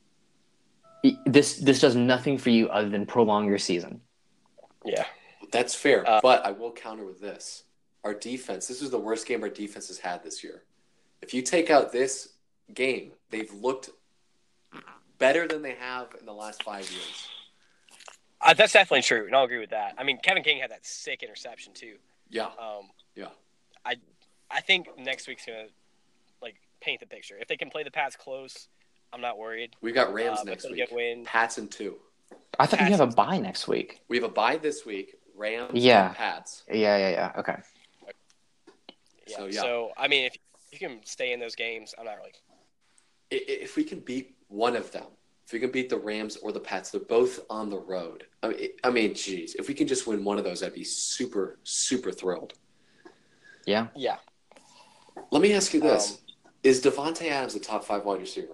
This this does nothing for you other than prolong your season. Yeah, That's fair. Uh, but I will counter with this. Our defense, this is the worst game our defense has had this year. If you take out this game, they've looked better than they have in the last five years. uh, that's definitely true, and I'll agree with that. I mean, Kevin King had that sick interception too. Yeah. Um, Yeah. I I think next week's gonna like paint the picture. If they can play the Pats close, I'm not worried. We've got Rams Uh, but next they'll week. get win. Pats and two. I thought you have a bye next week. We have a bye this week. Rams Yeah. and Pats. Yeah, yeah, yeah. Okay. Yeah. So, So, yeah. I mean, if you can stay in those games, I'm not really. I- i- If we can beat one of them, if we can beat the Rams or the Pats, they're both on the road. I mean, I mean, geez, if we can just win one of those, I'd be super, super thrilled. Yeah. Yeah. Let me ask you this: Um, Is Devontae Adams a top five wide receiver?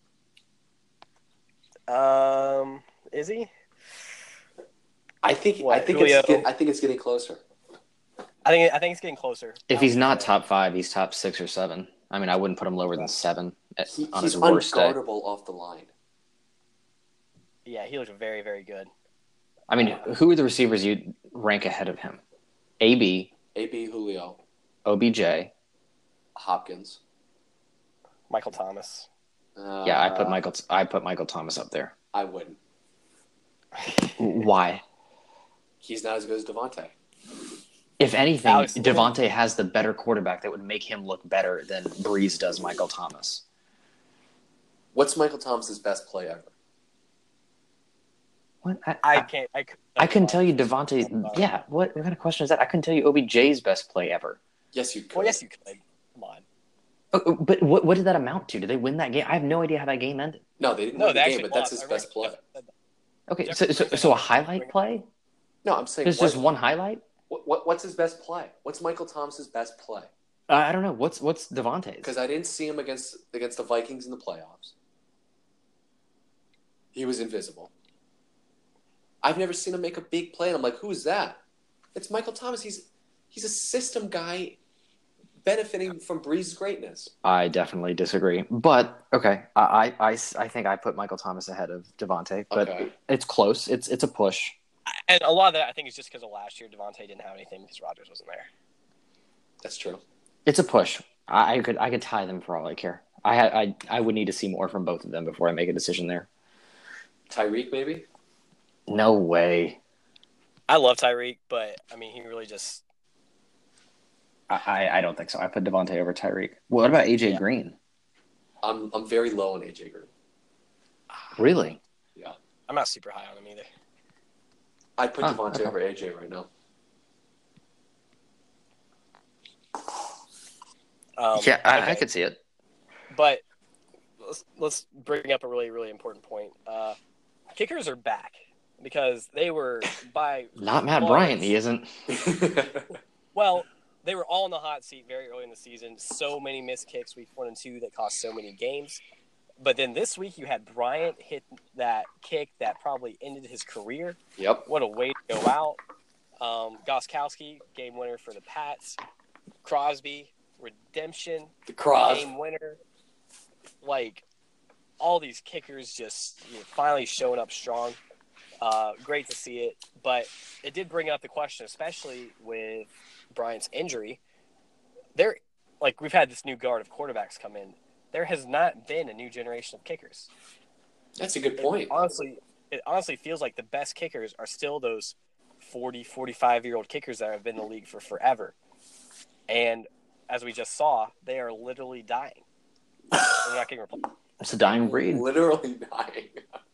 Um, is he? I think. I What, think Julio? it's. Get, I think it's getting closer. I think I think it's getting closer. If he's not Uh, top five, he's top six or seven. I mean, I wouldn't put him lower than seven at- He, on he's his worst day. unguardable off the line. Yeah, he looked very very good. I mean, who are the receivers you'd rank ahead of him? A B, A B Julio, O B J. Hopkins. Michael Thomas. Uh, Yeah, I put Michael. I put Michael Thomas up there. I wouldn't. Why? He's not as good as Devontae. If anything, Alex- Devontae has the better quarterback that would make him look better than Breeze does Michael Thomas. What's Michael Thomas's best play ever? What? I, I I, can't. I, couldn't I couldn't tell you lie. Devontae. Yeah, what, what kind of question is that? I couldn't tell you O B J's best play ever. Yes, you could. Well, yes, you could. Come on. Oh, but what, what did that amount to? Did they win that game? I have no idea how that game ended. No, they didn't No, win they the actually game, but that's lost. his I best play. remember Jeff said that. Okay, Jeff so, so, Jeff so a said- highlight play? No, I'm saying There's what, just one highlight? What, what, what's his best play? What's Michael Thomas's best play? Uh, I don't know. What's what's Devontae's? Because I didn't see him against against the Vikings in the playoffs. He was invisible. I've never seen him make a big play, and I'm like, who's that? It's Michael Thomas. He's he's a system guy benefiting from Breeze's greatness. I definitely disagree. But, okay, I, I, I, I think I put Michael Thomas ahead of Devontae. But Okay. it's close. It's it's a push. And a lot of that, I think, is just because of last year. Devontae didn't have anything because Rodgers wasn't there. That's true. It's a push. I, I could I could tie them for all I care. I, had, I I would need to see more from both of them before I make a decision there. Tyreek, maybe? No way. I love Tyreek, but, I mean, he really just... I, I, I don't think so. I put Devontae over Tyreek. What about A J Yeah. Green? I'm I'm very low on A J Green. Really? Yeah. I'm not super high on him either. I'd put Huh, Devontae okay. over A J right now. Um, yeah, I, okay. I could see it. But let's, let's bring up a really, really important point. Uh, kickers are back because they were by Not Matt large- Bryant. He isn't. Well, they were all in the hot seat very early in the season. So many missed kicks week one and two that cost so many games. But then this week you had Bryant hit that kick that probably ended his career. Yep. What a way to go out. Um, Goskowski, game winner for the Pats. Crosby, redemption, The cross. game winner. Like, all these kickers just you know, finally showing up strong. Uh, great to see it. But it did bring up the question, especially with Bryant's injury. There, like, we've had this new guard of quarterbacks come in. There has not been a new generation of kickers. That's a good point. It honestly, it honestly feels like the best kickers are still those forty, forty-five-year-old kickers that have been in the league for forever. And as we just saw, they are literally dying. They're not getting replaced. It's a dying breed. Literally dying.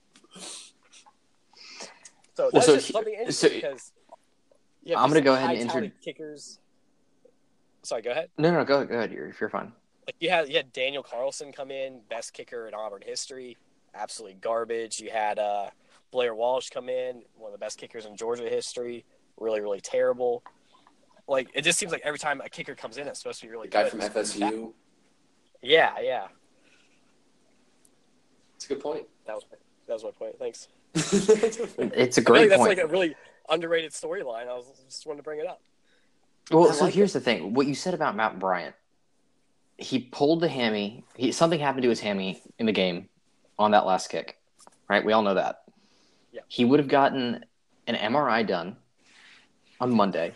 So Well, that's so just he- something interesting so- because you have I'm these gonna go ahead and high-touted intro- kickers. Sorry, go ahead. No, no, go, go ahead. You're, if you're fine. Like you had you had Daniel Carlson come in, best kicker in Auburn history, absolutely garbage. You had uh, Blair Walsh come in, one of the best kickers in Georgia history, really, really terrible. Like it just seems like every time a kicker comes in, it's supposed to be really The guy good. from F S U. Yeah, yeah, It's a good point. that was my, that was my point. Thanks. It's a I feel great like that's point. like a really underrated storyline. I was just wanted to bring it up. Well, I so like here's the thing. What you said about Matt Bryant, he pulled the hammy. He something happened to his hammy in the game on that last kick, right? We all know that. Yeah. He would have gotten an M R I done on Monday,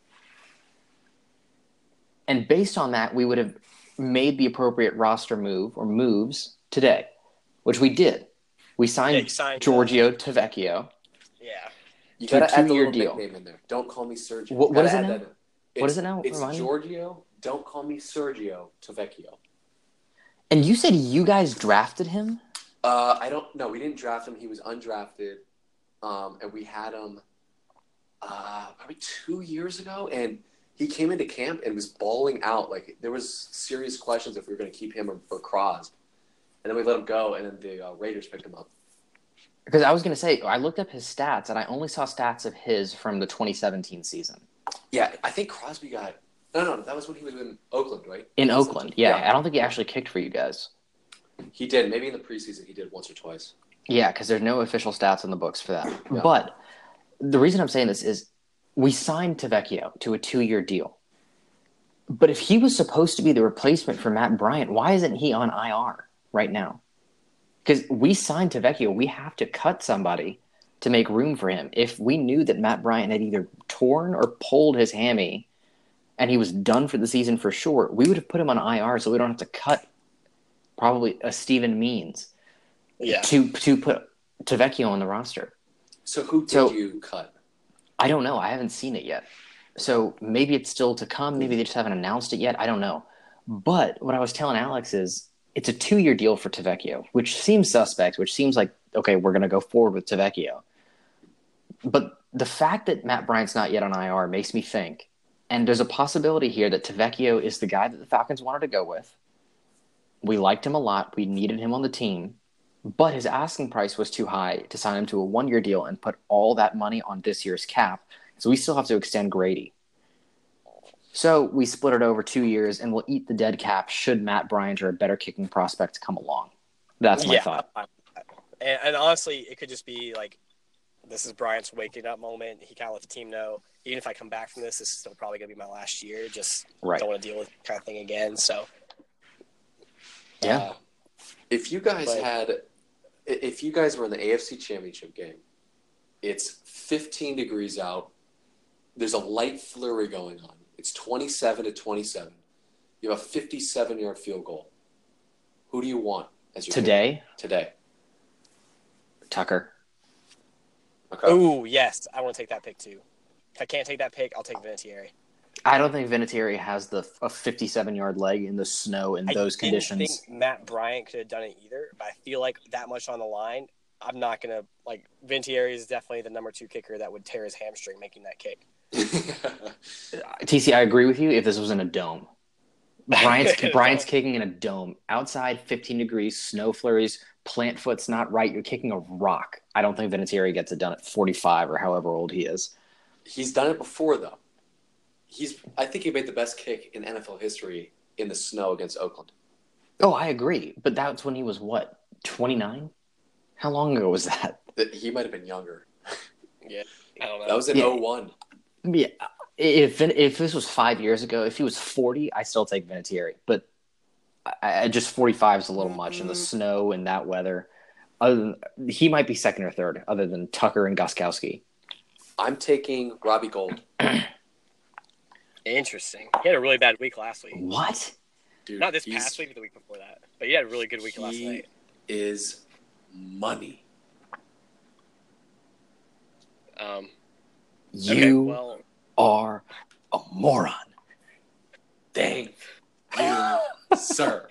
and based on that, we would have made the appropriate roster move or moves today, which we did. We signed, Yeah, you signed, uh, Giorgio Tavecchio. Yeah, You To a gotta add the two-year little deal. nickname in there. Don't call me Sergio. What- what Gotta is it add now? that in. What It's- is it now? It's Remind me. Giorgio. Don't call me Sergio Tavecchio. And you said you guys drafted him? Uh, I don't know. We didn't draft him. He was undrafted, um, and we had him uh, probably two years ago. And he came into camp and was balling out. Like there was serious questions if we were going to keep him or, or Crosby. And then we let him go, and then the uh, Raiders picked him up. Because I was going to say, I looked up his stats, and I only saw stats of his from the twenty seventeen season. Yeah, I think Crosby got. No, no, that was when he was in Oakland, right? In He was Oakland, yeah, I don't think he actually kicked for you guys. He did. Maybe in the preseason he did once or twice. Yeah, because there's no official stats in the books for that. Yeah. But the reason I'm saying this is we signed Tavecchio to a two-year deal. But if he was supposed to be the replacement for Matt Bryant, why isn't he on I R right now? Because we signed Tavecchio, we have to cut somebody to make room for him. If we knew that Matt Bryant had either torn or pulled his hammy and he was done for the season for sure, we would have put him on I R so we don't have to cut probably a Steven Means yeah. to to put Tavecchio on the roster. So who did So- you cut? I don't know. I haven't seen it yet. So maybe it's still to come. Maybe they just haven't announced it yet. I don't know. But what I was telling Alex is it's a two-year deal for Tavecchio, which seems suspect, which seems like, okay, we're going to go forward with Tavecchio. But the fact that Matt Bryant's not yet on I R makes me think, and there's a possibility here that Tavecchio is the guy that the Falcons wanted to go with. We liked him a lot. We needed him on the team. But his asking price was too high to sign him to a one-year deal and put all that money on this year's cap. So we still have to extend Grady. So we split it over two years, and we'll eat the dead cap should Matt Bryant or a better kicking prospect come along. That's my yeah, thought. And, and honestly, it could just be like, this is Bryant's waking up moment. He kind of let the team know, even if I come back from this, this is still probably going to be my last year. Just Right. don't want to deal with that kind of thing again. So, Yeah. uh, If you guys But- had, if you guys were in the A F C Championship game, it's fifteen degrees out. There's a light flurry going on. It's twenty-seven to twenty-seven. You have a fifty-seven yard field goal. Who do you want as your Today, kicker? Today. Tucker. Okay. ooh, yes, I want to take that pick too. If I can't take that pick, I'll take Vinatieri. I don't think Vinatieri has the a fifty-seven-yard leg in the snow in I those didn't conditions. think Matt Bryant could have done it either, but I feel like that much on the line, I'm not going to – like, Vinatieri is definitely the number two kicker that would tear his hamstring making that kick. T C, I agree with you if this was in a dome. Bryant's, In a Bryant's dome. kicking in a dome. Outside, fifteen degrees, snow flurries, plant foot's not right. You're kicking a rock. I don't think Vinatieri gets it done at forty-five or however old he is. He's done it before, though. He's. I think he made the best kick in N F L history in the snow against Oakland. Oh, I agree. But that's when he was, what, twenty-nine? How long ago was that? That He might have been younger. I don't know. That was in Yeah. oh one. Yeah, if if this was five years ago, if he was forty, I still take Vinatieri. But I, I just forty-five is a little much in the snow and that weather. Other than, he might be second or third, other than Tucker and Goskowski. I'm taking Robbie Gold. Interesting. He had a really bad week last week. What? Dude, Not this he's- past week, but the week before that. But he had a really good week last He night. is money. Um, You okay, well, are a moron. Thank you, sir.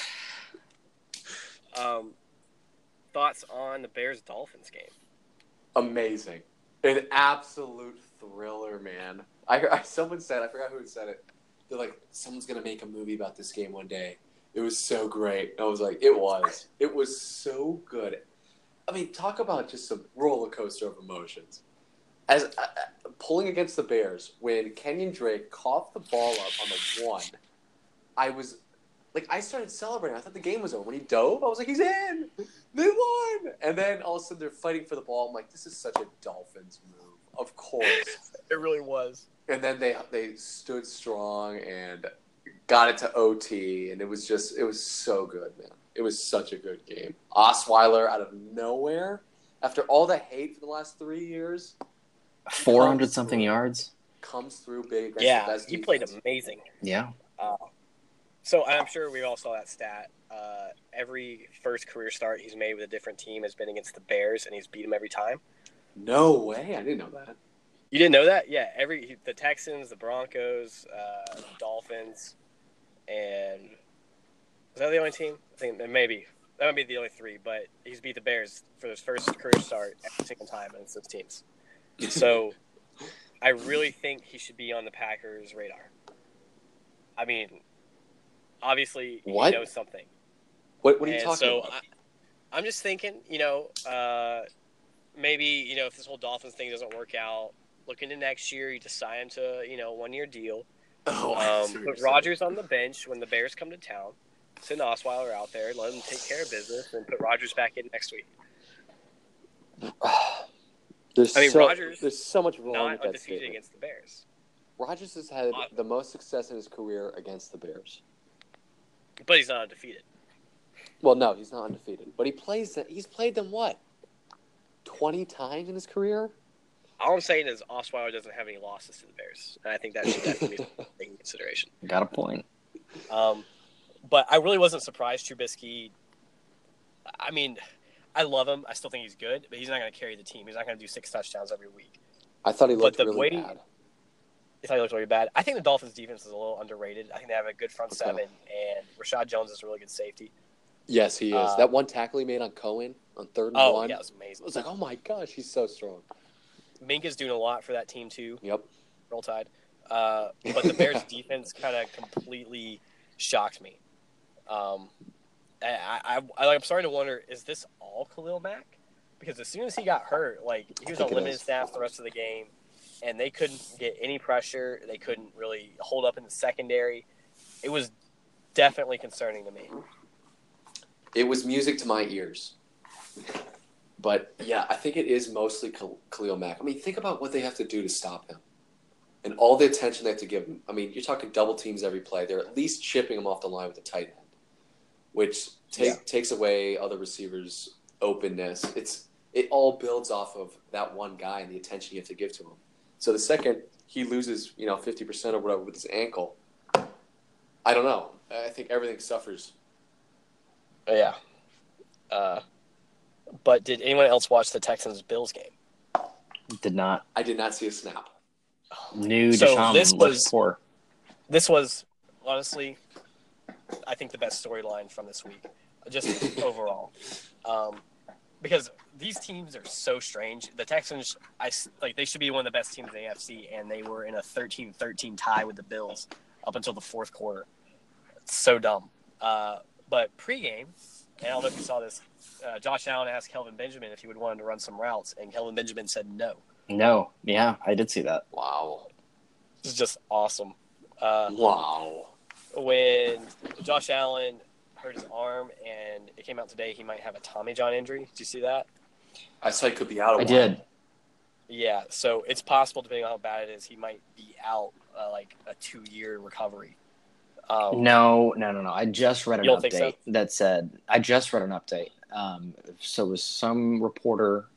um, thoughts on the Bears-Dolphins game? Amazing. An absolute thriller, man. I heard I, someone said, I forgot who had said it. They're like, someone's going to make a movie about this game one day. It was so great. I was like, it was. It was so good. I mean, talk about just a roller coaster of emotions. As uh, uh, pulling against the Bears, when Kenyon Drake coughed the ball up on the one, I was like, I started celebrating. I thought the game was over. When he dove, I was like, he's in. They won. And then all of a sudden they're fighting for the ball. I'm like, this is such a Dolphins move. Of course. It really was. And then they they stood strong and got it to O T, and it was just it was so good, man. It was such a good game. Osweiler out of nowhere, after all the hate for the last three years, four hundred something yards. comes through big. against the Yeah, best he played defense. amazing. Yeah. Uh, so I'm sure we all saw that stat. Uh, every first career start he's made with a different team has been against the Bears, and he's beat them every time. No way! I didn't know that. You didn't know that? Yeah, every the Texans, the Broncos, uh, Dolphins, and was that the only team? I think that maybe that might be the only three. But he's beat the Bears for his first career start every single time, and it's those teams. So I really think he should be on the Packers' radar. I mean, obviously What? he knows something. What What are you And talking so about? I, I'm just thinking, you know, uh, maybe, you know, if this whole Dolphins thing doesn't work out, look into next year, you just sign him to, you know, one year deal. oh, I Um, see what put you're saying. Rodgers on the bench when the Bears come to town. Send Osweiler out there, let him take care of business, and put Rodgers back in next week. There's I mean, so, Rodgers There's so much wrong Not with that undefeated statement. against the Bears. Rodgers has had Uh, the most success in his career against the Bears. But he's not undefeated. Well, no, he's not undefeated, but he plays. That. He's played them what? Twenty times in his career. All I'm saying is Osweiler doesn't have any losses to the Bears, and I think that should definitely be taken into consideration. Got a point. Um, but I really wasn't surprised Trubisky. I mean, I love him. I still think he's good, but he's not going to carry the team. He's not going to do six touchdowns every week. I thought he looked But the really way- bad. I thought he looked really bad. I think the Dolphins' defense is a little underrated. I think they have a good front Okay. seven, and Rashad Jones is a really good safety. Yes, he is. Uh, that one tackle he made on Cohen on third and Oh, one. yeah, it was I amazing. was like, oh my gosh, he's so strong. Minka's doing a lot for that team, too. Yep. Roll Tide. Uh, but the Bears' defense kind of completely shocked me. Um, I, I, I, I'm starting to wonder, is this all Khalil Mack? Because as soon as he got hurt, like he was I think on it limited is. snaps the rest of the game, and they couldn't get any pressure. They couldn't really hold up in the secondary. It was definitely concerning to me. It was music to my ears. But, yeah, I think it is mostly Khal- Khalil Mack. I mean, think about what they have to do to stop him. And all the attention they have to give him. I mean, you're talking double teams every play. They're at least chipping him off the line with a tight end, which take, Yeah. takes away other receivers' openness. It's It all builds off of that one guy and the attention you have to give to him. So the second he loses, you know, fifty percent or whatever with his ankle, I don't know. I think everything suffers. Yeah. Uh, but did anyone else watch the Texans-Bills game? Did not. I did not see a snap. New So Deshaun this looked was- poor. This was, honestly, I think the best storyline from this week, just overall. Um, because these teams are so strange. The Texans, I, like, they should be one of the best teams in the A F C, and they were in a thirteen thirteen tie with the Bills up until the fourth quarter. It's so dumb. Uh, but pregame, and I don't know if you saw this, uh, Josh Allen asked Kelvin Benjamin if he would want to run some routes, and Kelvin Benjamin said no. No, yeah, I did see that. Wow. This is just awesome. Uh, Wow. when Josh Allen hurt his arm, and it came out today he might have a Tommy John injury. Did you see that? I saw he could be out a I while. did. Yeah, so it's possible, depending on how bad it is, he might be out uh, like a two-year recovery. Um, No, no, no, no. I just read an You don't think update so? that said I just read an update. Um, so it was some reporter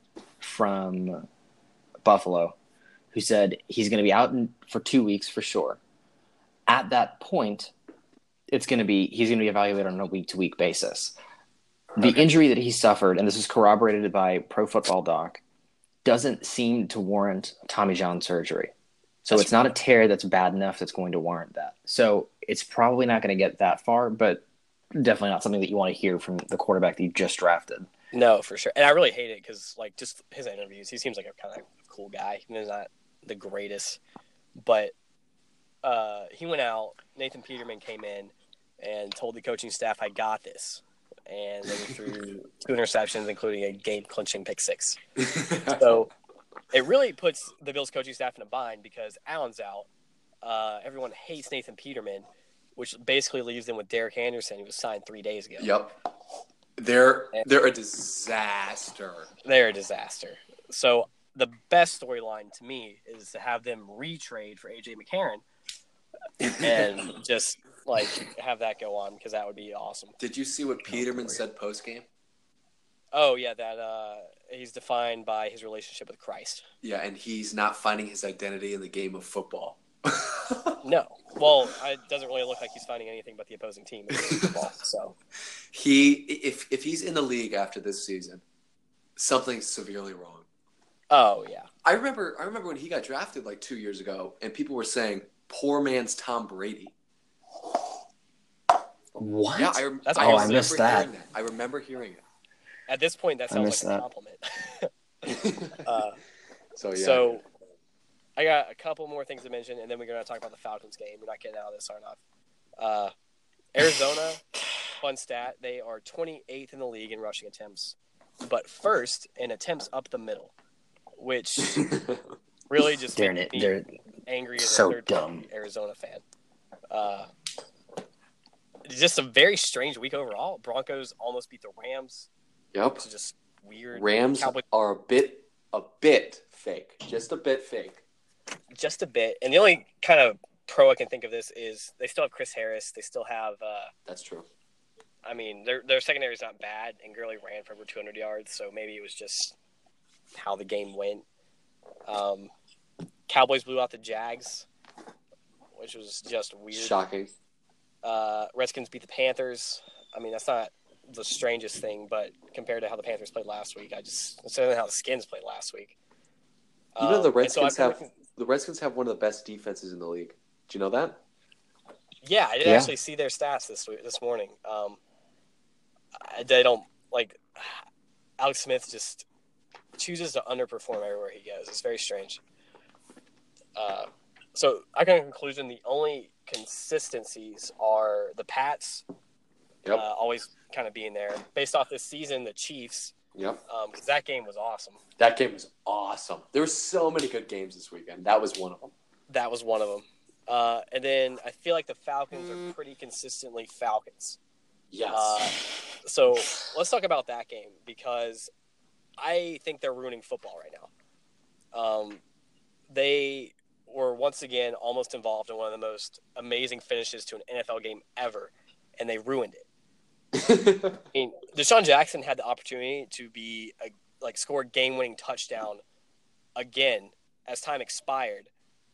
from Buffalo who said he's going to be out in, for two weeks for sure. At that point, it's going to be he's going to be evaluated on a week to week basis. The Okay. injury that he suffered, and this is corroborated by Pro Football Doc, doesn't seem to warrant Tommy John surgery. So That's it's not a tear that's bad enough that's going to warrant that. So it's probably not going to get that far, but definitely not something that you want to hear from the quarterback that you just drafted. No, for sure. And I really hate it because, like, just his interviews, he seems like a kind of cool guy. He's not the greatest, but uh, he went out. Nathan Peterman came in and told the coaching staff, "I got this." And they threw two interceptions, including a game-clinching pick six. So it really puts the Bills coaching staff in a bind because Allen's out. Uh, everyone hates Nathan Peterman, which basically leaves them with Derek Anderson, who was signed three days ago. Yep. They're they're a disaster. They're a disaster. So the best storyline to me is to have them retrade for A J McCarron and just like have that go on because that would be awesome. Did you see what Peterman said post game? Oh yeah, that uh, he's defined by his relationship with Christ. Yeah, and he's not finding his identity in the game of football. No, well, it doesn't really look like he's finding anything but the opposing team in football. So he if if he's in the league after this season, something's severely wrong. oh yeah, I remember I remember when he got drafted like two years ago, and people were saying, "Poor man's Tom Brady." What? Yeah, I, That's I awesome. Oh, I remember missed that. hearing that. I remember hearing at this point that I sounds missed like a that. compliment. it. uh, so yeah. So I got a couple more things to mention, and then we're going to talk about the Falcons game. We're not getting out of this, are not. Uh, Arizona, fun stat, they are twenty-eighth in the league in rushing attempts, but first in attempts up the middle, which really just They're, made me they're angry as so a third dumb. Arizona fan. Uh, just a very strange week overall. Broncos almost beat the Rams, Yep. which is just weird. Rams Cowboys are a bit a bit fake, just a bit fake. just a bit. And the only kind of pro I can think of this is they still have Chris Harris. They still have, uh, That's true. I mean, their their secondary is not bad, and Gurley ran for over two hundred yards, so maybe it was just how the game went. Um, Cowboys blew out the Jags, which was just weird. Shocking. Uh, Redskins beat the Panthers. I mean, that's not the strangest thing, but compared to how the Panthers played last week, I just instead of how the Skins played last week. You know, the Um, and Redskins so I've have been- the Redskins have one of the best defenses in the league. Do you know that? Yeah, I did Yeah. actually see their stats this week, this morning. Um, I, they don't like Alex Smith just chooses to underperform everywhere he goes. It's very strange. Uh, so I come to the conclusion the only consistencies are the Pats, Yep. uh, always kind of being there. Based off this season, the Chiefs, Yep. because that game was awesome. That game was awesome. There were so many good games this weekend. That was one of them. That was one of them. Uh, and then I feel like the Falcons are pretty consistently Falcons. Yes. Uh, so let's talk about that game because I think they're ruining football right now. Um, they were once again almost involved in one of the most amazing finishes to an N F L game ever, and they ruined it. I mean, Deshaun Jackson had the opportunity to be a, like score a game-winning touchdown again as time expired,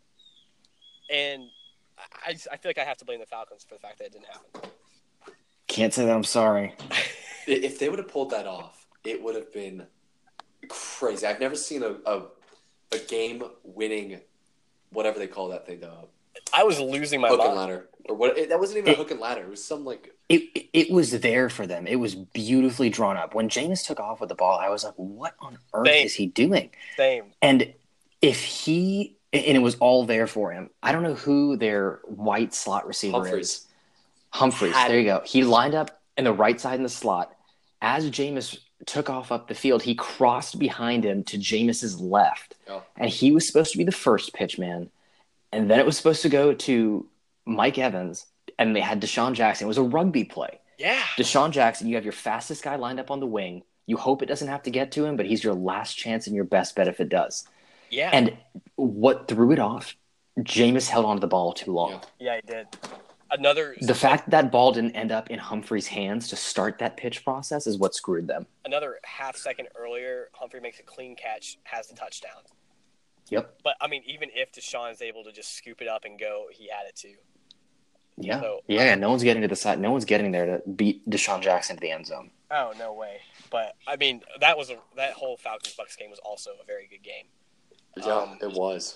and I, I feel like I have to blame the Falcons for the fact that it didn't happen. Can't say that I'm sorry. If they would have pulled that off, it would have been crazy. I've never seen a a, a game winning, whatever they call that thing, the I was losing my hook and mind. ladder, or what? It, that wasn't even It- a hook and ladder. It was some like It it was there for them. It was beautifully drawn up. When Jameis took off with the ball, I was like, "What on earth Same. is he doing?" Same. And if he and it was all there for him. I don't know who their white slot receiver Humphreys. is. Humphreys. Had There you go. He lined up in the right side in the slot. As Jameis took off up the field, he crossed behind him to Jameis's left, Oh. and he was supposed to be the first pitch man, and then it was supposed to go to Mike Evans, and they had Deshaun Jackson. It was a rugby play. Yeah. Deshaun Jackson, you have your fastest guy lined up on the wing. You hope it doesn't have to get to him, but he's your last chance and your best bet if it does. Yeah. And what threw it off, Jameis held onto the ball too long. Yeah. Yeah, he did. Another The fact that that ball didn't end up in Humphrey's hands to start that pitch process is what screwed them. another half second earlier, Humphrey makes a clean catch, has the touchdown. Yep. But I mean, even if Deshaun's able to just scoop it up and go, he had it too. Yeah. So- yeah, no one's getting to the side. No one's getting there to beat Deshaun Jackson to the end zone. Oh no way! But I mean, that was a, that whole Falcons Bucks game was also a very good game. yeah, Um, it was.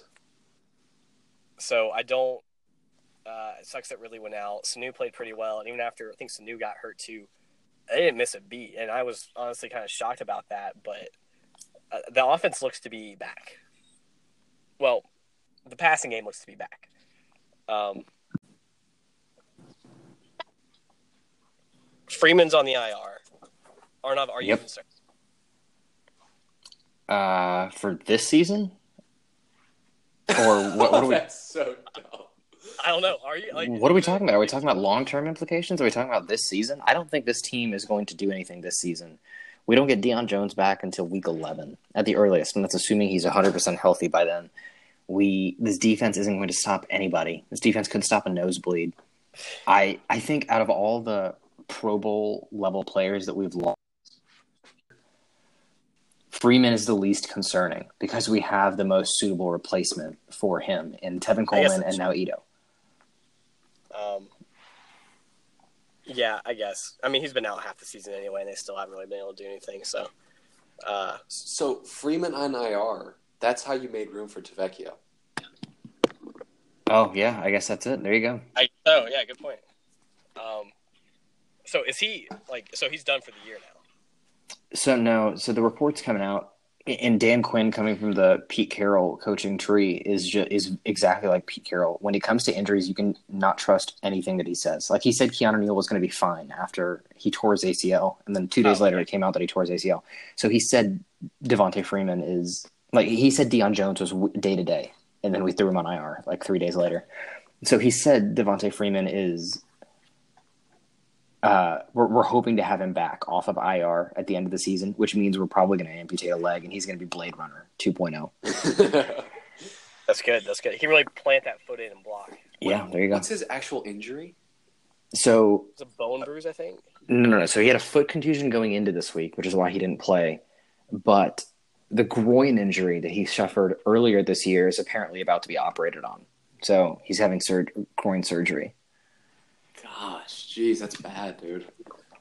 So I don't. Uh, it sucks that Ridley went out. Sanu played pretty well, and even after I think Sanu got hurt too, they didn't miss a beat, and I was honestly kind of shocked about that. But uh, the offense looks to be back. Well, the passing game looks to be back. Um, Freeman's on the I R. Arnav, are you Yep. concerned? Uh, for this season? Or what, what are we That's so dumb. I don't know. Are you like? What are we talking about? Are we talking about long-term implications? Are we talking about this season? I don't think this team is going to do anything this season. We don't get Deion Jones back until week eleven at the earliest, and that's assuming he's one hundred percent healthy by then. We this defense isn't going to stop anybody. This defense couldn't stop a nosebleed. I I think out of all the Pro Bowl level players that we've lost, Freeman is the least concerning because we have the most suitable replacement for him in Tevin I guess Coleman that's and now Ito. Um, yeah, I guess. I mean, he's been out half the season anyway, and they still haven't really been able to do anything. So, uh, So Freeman on I R. That's how you made room for Tavecchio. Oh yeah, I guess that's it. There you go. I oh yeah, good point. Um, so is he like? So he's done for the year now. So no, so the reports coming out, and Dan Quinn coming from the Pete Carroll coaching tree is just, is exactly like Pete Carroll. When it comes to injuries, you can not trust anything that he says. Like he said, Keanu Neal was going to be fine after he tore his A C L, and then two days Oh, later okay. it came out that he tore his A C L. So he said Devontae Freeman is like he said Deion Jones was day to day, and then we threw him on I R like three days later. So he said Devontae Freeman is. Uh, we're, we're hoping to have him back off of I R at the end of the season, which means we're probably going to amputate a leg, and he's going to be Blade Runner two point oh. That's good. That's good. He can really plant that foot in and block. Yeah, there you go. What's his actual injury? So It's a bone bruise, I think. no, no, no. So he had a foot contusion going into this week, which is why he didn't play. But the groin injury that he suffered earlier this year is apparently about to be operated on. So he's having sur- groin surgery. Gosh, jeez, that's bad, dude.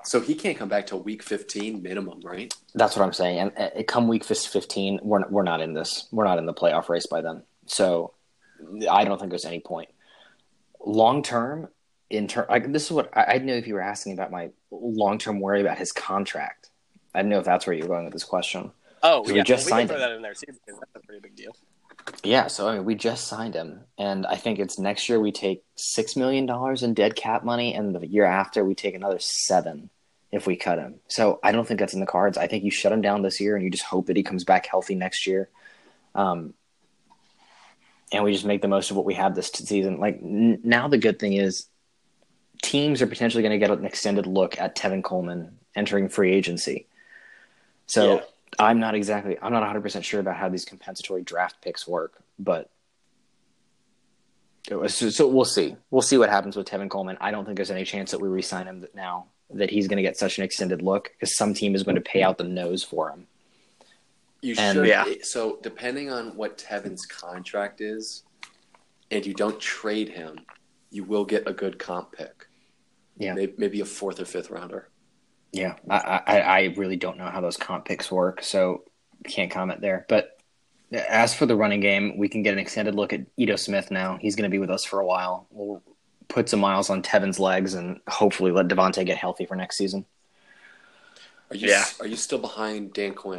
So he can't come back till week fifteen minimum, right? That's what I'm saying. And uh, come week fifteen, we're we're not in this. We're not in the playoff race by then. So I don't think there's any point. Long term, in term, like, this is what I, I didn't know if you were asking about my long term worry about his contract. I didn't know if that's where you were going with this question. Oh, 'Cause yeah. we just well, we signed can throw him. that in there too because that's a pretty big deal. Yeah, so I mean, we just signed him, and I think it's next year we take six million dollars in dead cap money, and the year after we take another seven if we cut him. So I don't think that's in the cards. I think you shut him down this year, and you just hope that he comes back healthy next year. Um, and we just make the most of what we have this season. Like n- now, the good thing is teams are potentially going to get an extended look at Tevin Coleman entering free agency. So Yeah. I'm not exactly, I'm not one hundred percent sure about how these compensatory draft picks work, but it was, so, so we'll see. We'll see what happens with Tevin Coleman. I don't think there's any chance that we re-sign him now, that he's going to get such an extended look because some team is going to pay out the nose for him. You And- should. Yeah. So depending on what Tevin's contract is, and you don't trade him, you will get a good comp pick. Yeah. Maybe, maybe a fourth or fifth rounder. Yeah, I, I, I really don't know how those comp picks work, so can't comment there. But as for the running game, we can get an extended look at Ito Smith now. He's going to be with us for a while. We'll put some miles on Tevin's legs and hopefully let Devontae get healthy for next season. Are you? Yeah. Are you still behind Dan Quinn?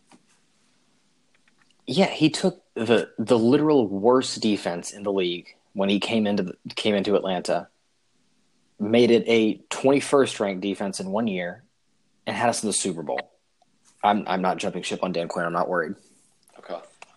Yeah, he took the the literal worst defense in the league when he came into the, came into Atlanta, made it a twenty-first ranked defense in one year, and had us in the Super Bowl. I'm I'm not jumping ship on Dan Quinn. I'm not worried. Okay.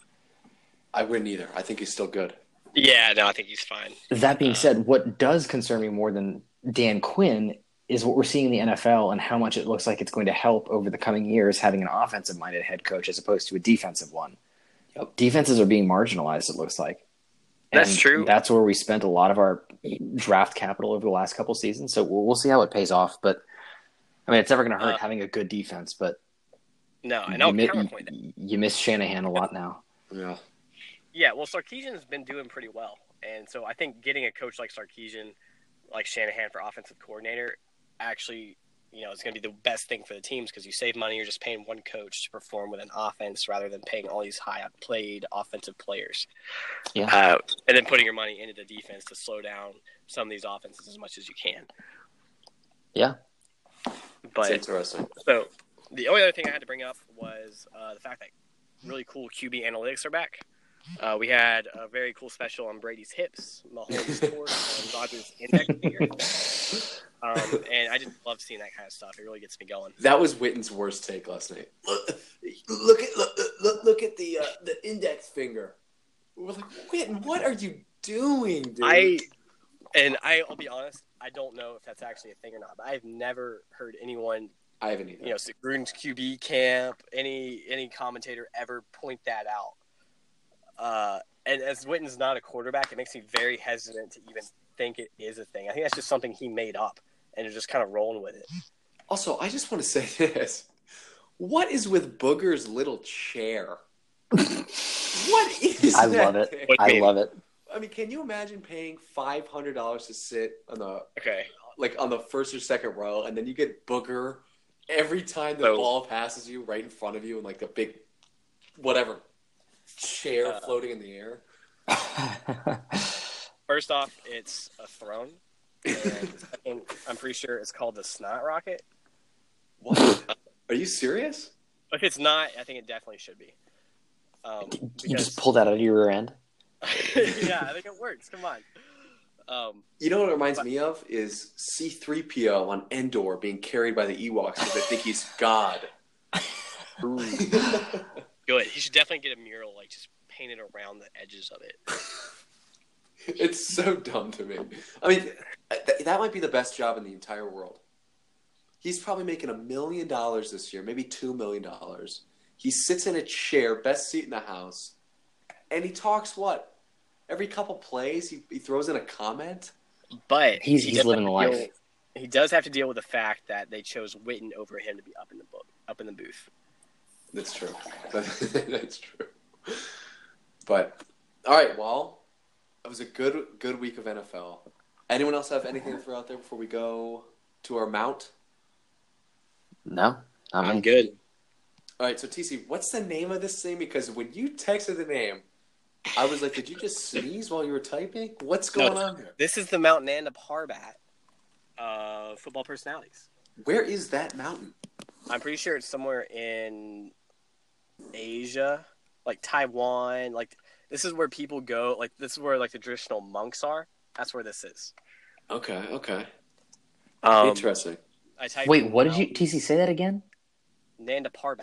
I wouldn't either. I think he's still good. Yeah, no, I think he's fine. That being said, what does concern me more than Dan Quinn is what we're seeing in the N F L and how much it looks like it's going to help over the coming years having an offensive-minded head coach as opposed to a defensive one. Yep. Defenses are being marginalized, it looks like. That's And true. That's where we spent a lot of our draft capital over the last couple seasons. So we'll, we'll see how it pays off. But, I mean, it's never going to hurt Uh, having a good defense. But No, and I'll you, mi- counterpoint that. you, you miss Shanahan a lot now. Yeah. Yeah, well, Sarkisian's been doing pretty well. And so I think getting a coach like Sarkisian, like Shanahan for offensive coordinator, actually, you know, is going to be the best thing for the teams because you save money. You're just paying one coach to perform with an offense rather than paying all these high-played offensive players. Yeah. Uh, and then putting your money into the defense to slow down some of these offenses as much as you can. Yeah. It's But interesting. so the only other thing I had to bring up was uh, the fact that really cool Q B analytics are back. Uh, we had a very cool special on Brady's hips, Mahomes' torque, and Rodgers' index finger. Um, and I just love seeing that kind of stuff. It really gets me going. That was Witten's worst take last night. Look, look at look, look, look at the uh, the index finger. We're like, Witten, what are you doing, dude? I and I, I'll be honest, I don't know if that's actually a thing or not. But I've never heard anyone, I haven't either. you know, Gruden's Q B camp, any any commentator ever point that out. Uh, and as Witten's not a quarterback, it makes me very hesitant to even think it is a thing. I think that's just something he made up, and is just kind of rolling with it. Also, I just want to say this. What is with Booger's little chair? What is I that love it. thing? What I game? love it. I mean, can you imagine paying five hundred dollars to sit on the Okay. like on the first or second row, and then you get Booger every time the So- ball passes you right in front of you, and like the big whatever chair Uh, floating in the air. First off, it's a throne, and second, I'm pretty sure it's called the Snot Rocket. What? Are you serious? If it's not, I think it definitely should be. Um, You because- just pulled that out of your rear end. yeah, I think it works. Come on. Um, You know what it reminds me of is C three P O on Endor being carried by the Ewoks because they think he's God. good. He should definitely get a mural, like just painted around the edges of it. It's so dumb to me. I mean, th- that might be the best job in the entire world. He's probably making a million dollars this year, maybe two million dollars. He sits in a chair, best seat in the house, and he talks what? Every couple plays, he, he throws in a comment. But He's- he he's does living have the to life. deal- He does have to deal with the fact that they chose Witten over him to be up in the book, up in the booth. That's true. That's true. But all right, well, it was a good good week of N F L. Anyone else have anything to throw out there before we go to our mount? No, not I'm me. good. All right, so T C, what's the name of this thing? Because when you texted the name, I was like, did you just sneeze while you were typing? What's going No, on here? This is the Mount Nanda Parbat of football personalities. Where is that mountain? I'm pretty sure it's somewhere in Asia, like Taiwan. Like this is where people go. Like this is where like the traditional monks are. That's where this is. Okay, okay. Um, Interesting. I typed Wait, in what did you, Mount T C, say that again? Nanda Parbat.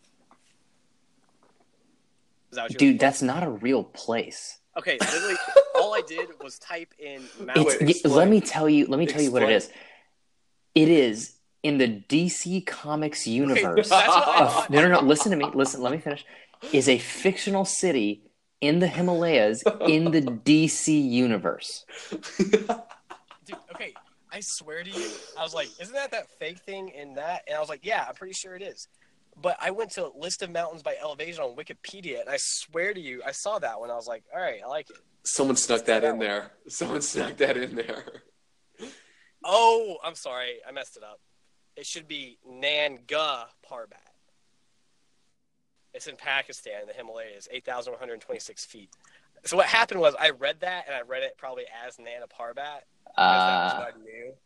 Is that what you Dude, that's not a real place. Okay, literally, all I did was type in Mount. It's, Wait, y- explain. let me tell you. Let me tell you what it Explain. is. It is in the D C Comics universe. that's what I of- thought. no, no, no. Listen to me. Listen. Let me finish. Is a fictional city in the Himalayas in the D C universe. Dude, okay, I swear to you, I was like, isn't that that fake thing in that? And I was like, yeah, I'm pretty sure it is. But I went to list of mountains by elevation on Wikipedia, and I swear to you, I saw that one. I was like, all right, I like it. Someone snuck Let's that do that in one. there. Someone snuck that in there. Oh, I'm sorry, I messed it up. It should be Nanga Parbat. It's in Pakistan, in the Himalayas, eight thousand one hundred twenty-six feet. So what happened was I read that, and I read it probably as Nana Parbat, because that was Uh, what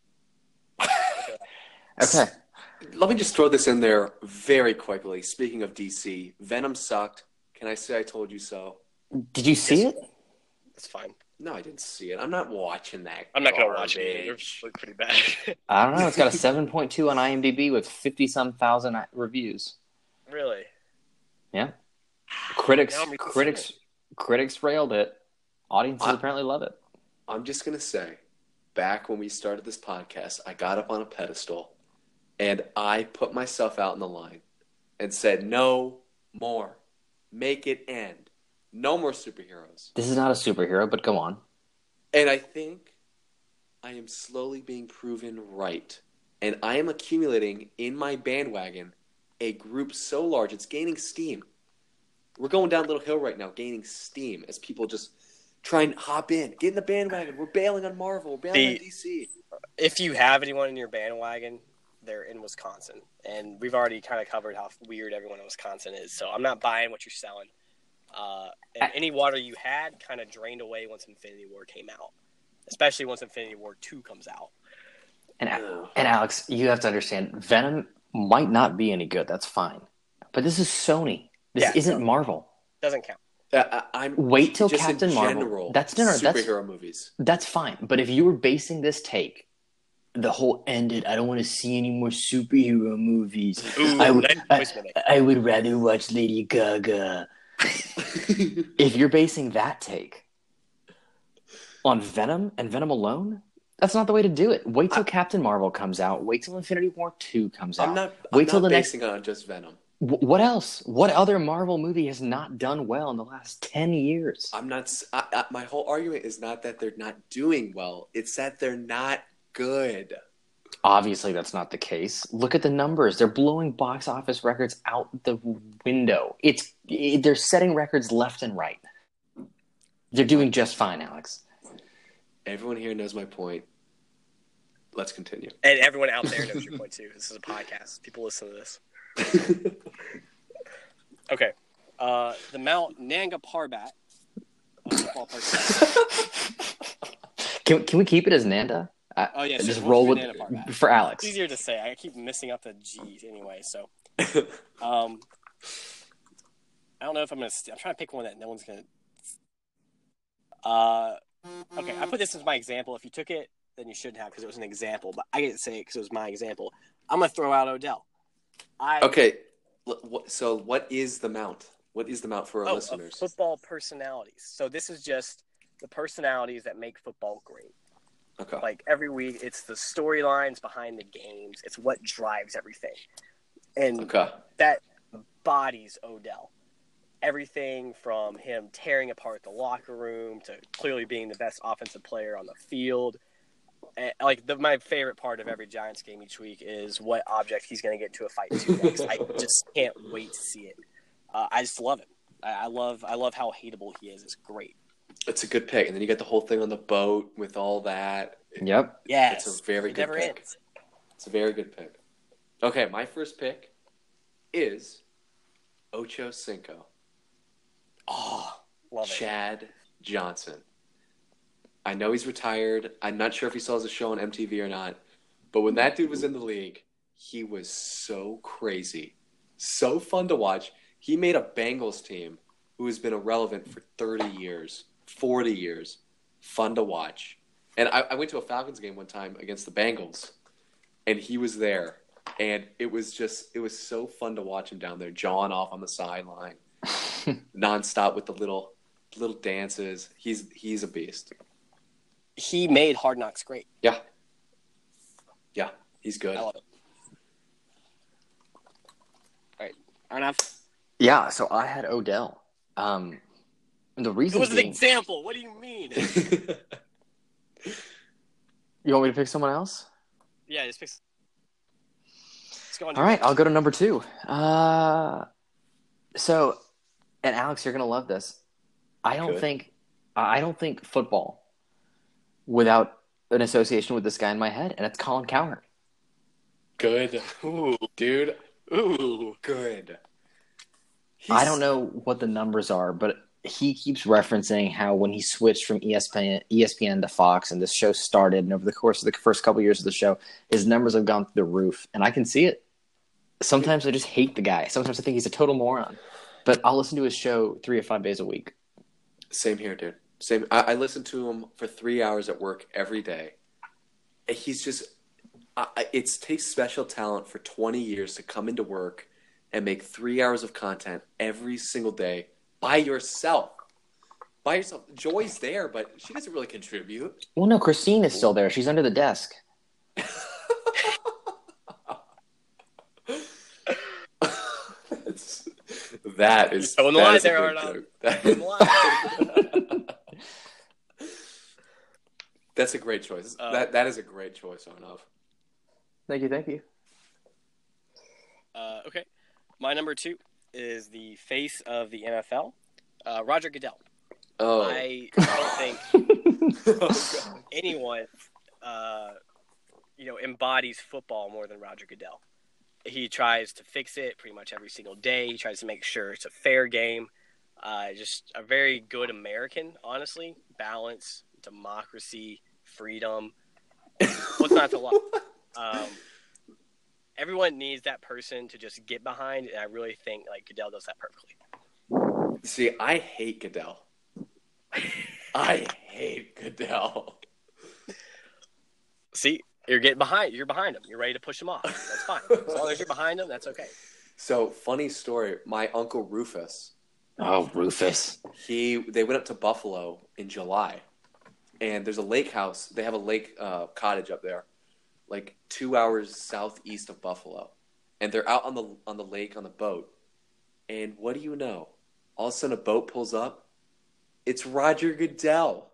I knew. okay. Let me just throw this in there very quickly. Speaking of D C, Venom sucked. Can I say I told you so? Did you see it? It's fine. No, I didn't see it. I'm not watching that. I'm not going to watch it. garbage. It looks pretty bad. I don't know. It's got a seven point two on IMDb with fifty some thousand reviews. Really? Yeah. Critics, Now I'm critics, critics railed it. Audiences I- apparently love it. I'm just going to say, back when we started this podcast, I got up on a pedestal and I put myself out in the line and said, no more. Make it end. No more superheroes. This is not a superhero, but go on. And I think I am slowly being proven right. And I am accumulating in my bandwagon a group so large, it's gaining steam. We're going down Little Hill right now, gaining steam as people just try and hop in. Get in the bandwagon. We're bailing on Marvel. We're bailing The- on D C. If you have anyone in your bandwagon, they're in Wisconsin. And we've already kind of covered how weird everyone in Wisconsin is. So I'm not buying what you're selling. Uh, and any water you had kind of drained away once Infinity War came out, especially once Infinity War two comes out. And, and Alex, you have to understand, Venom might not be any good. That's fine. But this is Sony. This Yeah, isn't no. Marvel. Doesn't count. Uh, I- I'm Wait till just Captain in Marvel. general, That's no, no, that's- superhero movies. That's fine. But if you were basing this take, the whole ended, I don't want to see any more superhero movies. Ooh, I would, nice I, voice mimic. I would rather watch Lady Gaga. If you're basing that take on Venom and Venom alone, that's not the way to do it. Wait till I- Captain Marvel comes out. Wait till Infinity War two comes out. I'm not. Wait I'm till not the next. basing it on just Venom. Wh- What else? What other Marvel movie has not done well in the last ten years? I'm not. s- I, I, my whole argument is not that they're not doing well. It's that they're not good. Obviously, that's not the case. Look at the numbers; they're blowing box office records out the window. It's it, they're setting records left and right. They're doing just fine, Alex. Everyone here knows my point. Let's continue. And everyone out there knows your point too. This is a podcast. People listen to this. Okay. Uh, the Mount Nanga Parbat. Uh, football park. Can can we keep it as Nanda? I, Oh, yeah, just sure. roll We'll with do Nanda Parbat. for Alex. It's easier to say. I keep missing up the G's anyway. So, um, I don't know if I'm gonna. St- I'm trying to pick one that no one's gonna. Uh, okay. I put this as my example. If you took it, then you shouldn't have because it was an example. But I didn't say it because it was my example. I'm gonna throw out Odell. I Okay. l- what- So, what is the mount? What is the mount for our oh, of listeners? football personalities. So this is just the personalities that make football great. Okay. Like every week, it's the storylines behind the games. It's what drives everything, and Okay. that bodies Odell. Everything from him tearing apart the locker room to clearly being the best offensive player on the field. And, like the, my favorite part of every Giants game each week is what object he's going to get into a fight to next. I just can't wait to see it. Uh, I just love him. I, I love I love how hateable he is. It's great. It's a good pick. And then you get the whole thing on the boat with all that. Yep. Yes, It's a very it good never pick. ends. It's a very good pick. Okay, my first pick is Ocho Cinco. Oh, love it. Chad Johnson. I know he's retired. I'm not sure if he still has a show on M T V or not. But when that dude was in the league, he was so crazy. So fun to watch. He made a Bengals team who has been irrelevant for thirty years, forty years. Fun to watch. And I, I went to a Falcons game one time against the Bengals, and he was there. And it was just, it was so fun to watch him down there, jawing off on the sideline, nonstop with the little little dances. He's he's a beast. He made Hard Knocks great. Yeah. Yeah, he's good. I love it. All right, Arnav. Yeah, so I had Odell. Um, the reason It was an being, example. What do you mean? you want me to pick someone else? Yeah, just pick. Let's go on. All right, I'll go to number two. Uh, so, and Alex, you're gonna love this. I don't Good. think, I don't think football without an association with this guy in my head, and it's Colin Cowherd. Good. Ooh, Dude, ooh. good. I don't know what the numbers are, but he keeps referencing how when he switched from E S P N, E S P N to Fox, and this show started, and over the course of the first couple years of the show, his numbers have gone through the roof, and I can see it. Sometimes I just hate the guy. Sometimes I think he's a total moron, but I'll listen to his show three or five days a week. Same here, dude. Same. I, I listen to him for three hours at work every day. And he's just. I, it takes special talent for twenty years to come into work and make three hours of content every single day by yourself. By yourself. Joy's there, but she doesn't really contribute. Well, no, Christine is still there. She's under the desk. That's, that is. You're towing the that line is a there, good Arnaud. joke. That- Towing the line. That's a great choice. Uh, that that is a great choice, Arnav. Thank you, thank you. Uh, okay, my number two is the face of the N F L, uh, Roger Goodell. Oh, I don't think anyone, uh, you know, embodies football more than Roger Goodell. He tries to fix it pretty much every single day. He tries to make sure it's a fair game. Uh, just a very good American, honestly. Balance, democracy, freedom. What's not to love? Um, everyone needs that person to just get behind, and I really think like Goodell does that perfectly. see, I hate Goodell. I hate Goodell. See, you're getting behind. You're behind him. You're ready to push him off. That's fine. As long as you're behind him, that's okay. So, funny story. My uncle Rufus, Oh, Rufus. he they went up to Buffalo in July, and there's a lake house. They have a lake uh, cottage up there, like two hours southeast of Buffalo, and they're out on the on the lake on the boat. And what do you know? All of a sudden, a boat pulls up. It's Roger Goodell.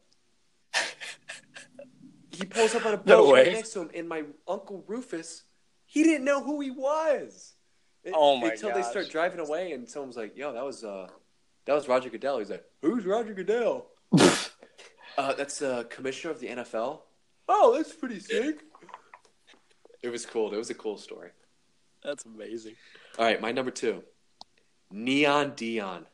He pulls up on a No boat right way. next to him, and my uncle Rufus, he didn't know who he was. Oh my Until they gosh. start driving away, and someone's like, "Yo, that was uh, that was Roger Goodell." He's like, "Who's Roger Goodell?" uh, that's the uh, commissioner of the N F L. Oh, that's pretty sick. It was cool. It was a cool story. That's amazing. All right, my number two, Neon Dion.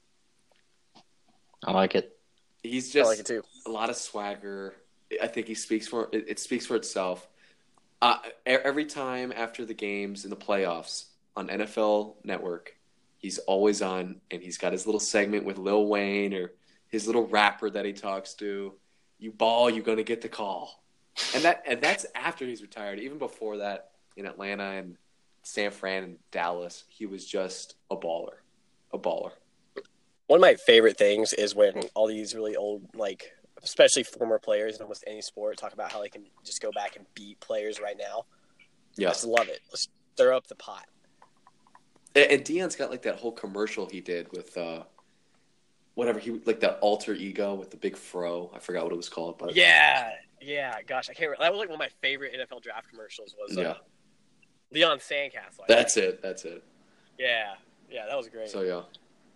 I like it. He's I just like it too. a lot of swagger. I think he speaks for it. It speaks for itself. Uh, e- every time after the games in the playoffs on N F L Network, he's always on, and he's got his little segment with Lil Wayne or his little rapper that he talks to. You ball, you're gonna get the call, and that and that's after he's retired. Even before that, in Atlanta and San Fran and Dallas, he was just a baller, a baller. One of my favorite things is when all these really old, like, especially former players in almost any sport, talk about how they can just go back and beat players right now. I Yeah, just love it. Let's stir up the pot. and, and Dion's got like that whole commercial he did with uh, whatever he like that alter ego with the big fro. I forgot what it was called, but Yeah, yeah. Gosh, I can't. Remember. That was like one of my favorite N F L draft commercials. Was uh, yeah, Leon Sandcastle. I that's think. it. That's it. Yeah, yeah. That was great. So yeah,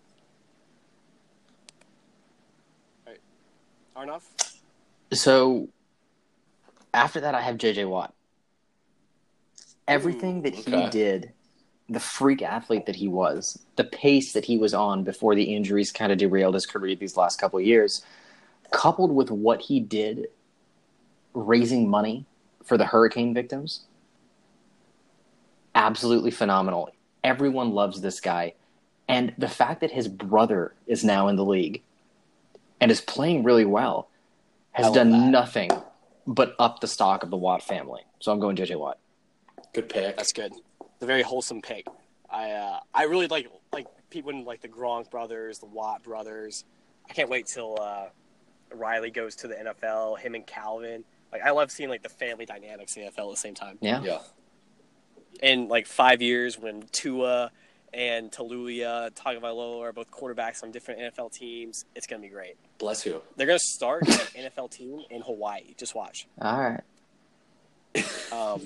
Arnav? So after that, I have J J Watt. everything that he okay. did, the freak athlete that he was, the pace that he was on before the injuries kind of derailed his career these last couple of years, coupled with what he did raising money for the hurricane victims, absolutely phenomenal. Everyone loves this guy. And the fact that his brother is now in the league and is playing really well has done that. nothing but up the stock of the Watt family. So I'm going J J Watt. Good pick. That's good. It's a very wholesome pick. I uh, I really like like people like the Gronk brothers, the Watt brothers. I can't wait till uh, Riley goes to the N F L. Him and Calvin. Like I love seeing like the family dynamics in the N F L at the same time. Yeah. Yeah. In like five years, when Tua and Talulia, Tagovailoa are both quarterbacks on different N F L teams, it's gonna be great. Bless you. They're gonna start an N F L team in Hawaii. Just watch. All right. Um,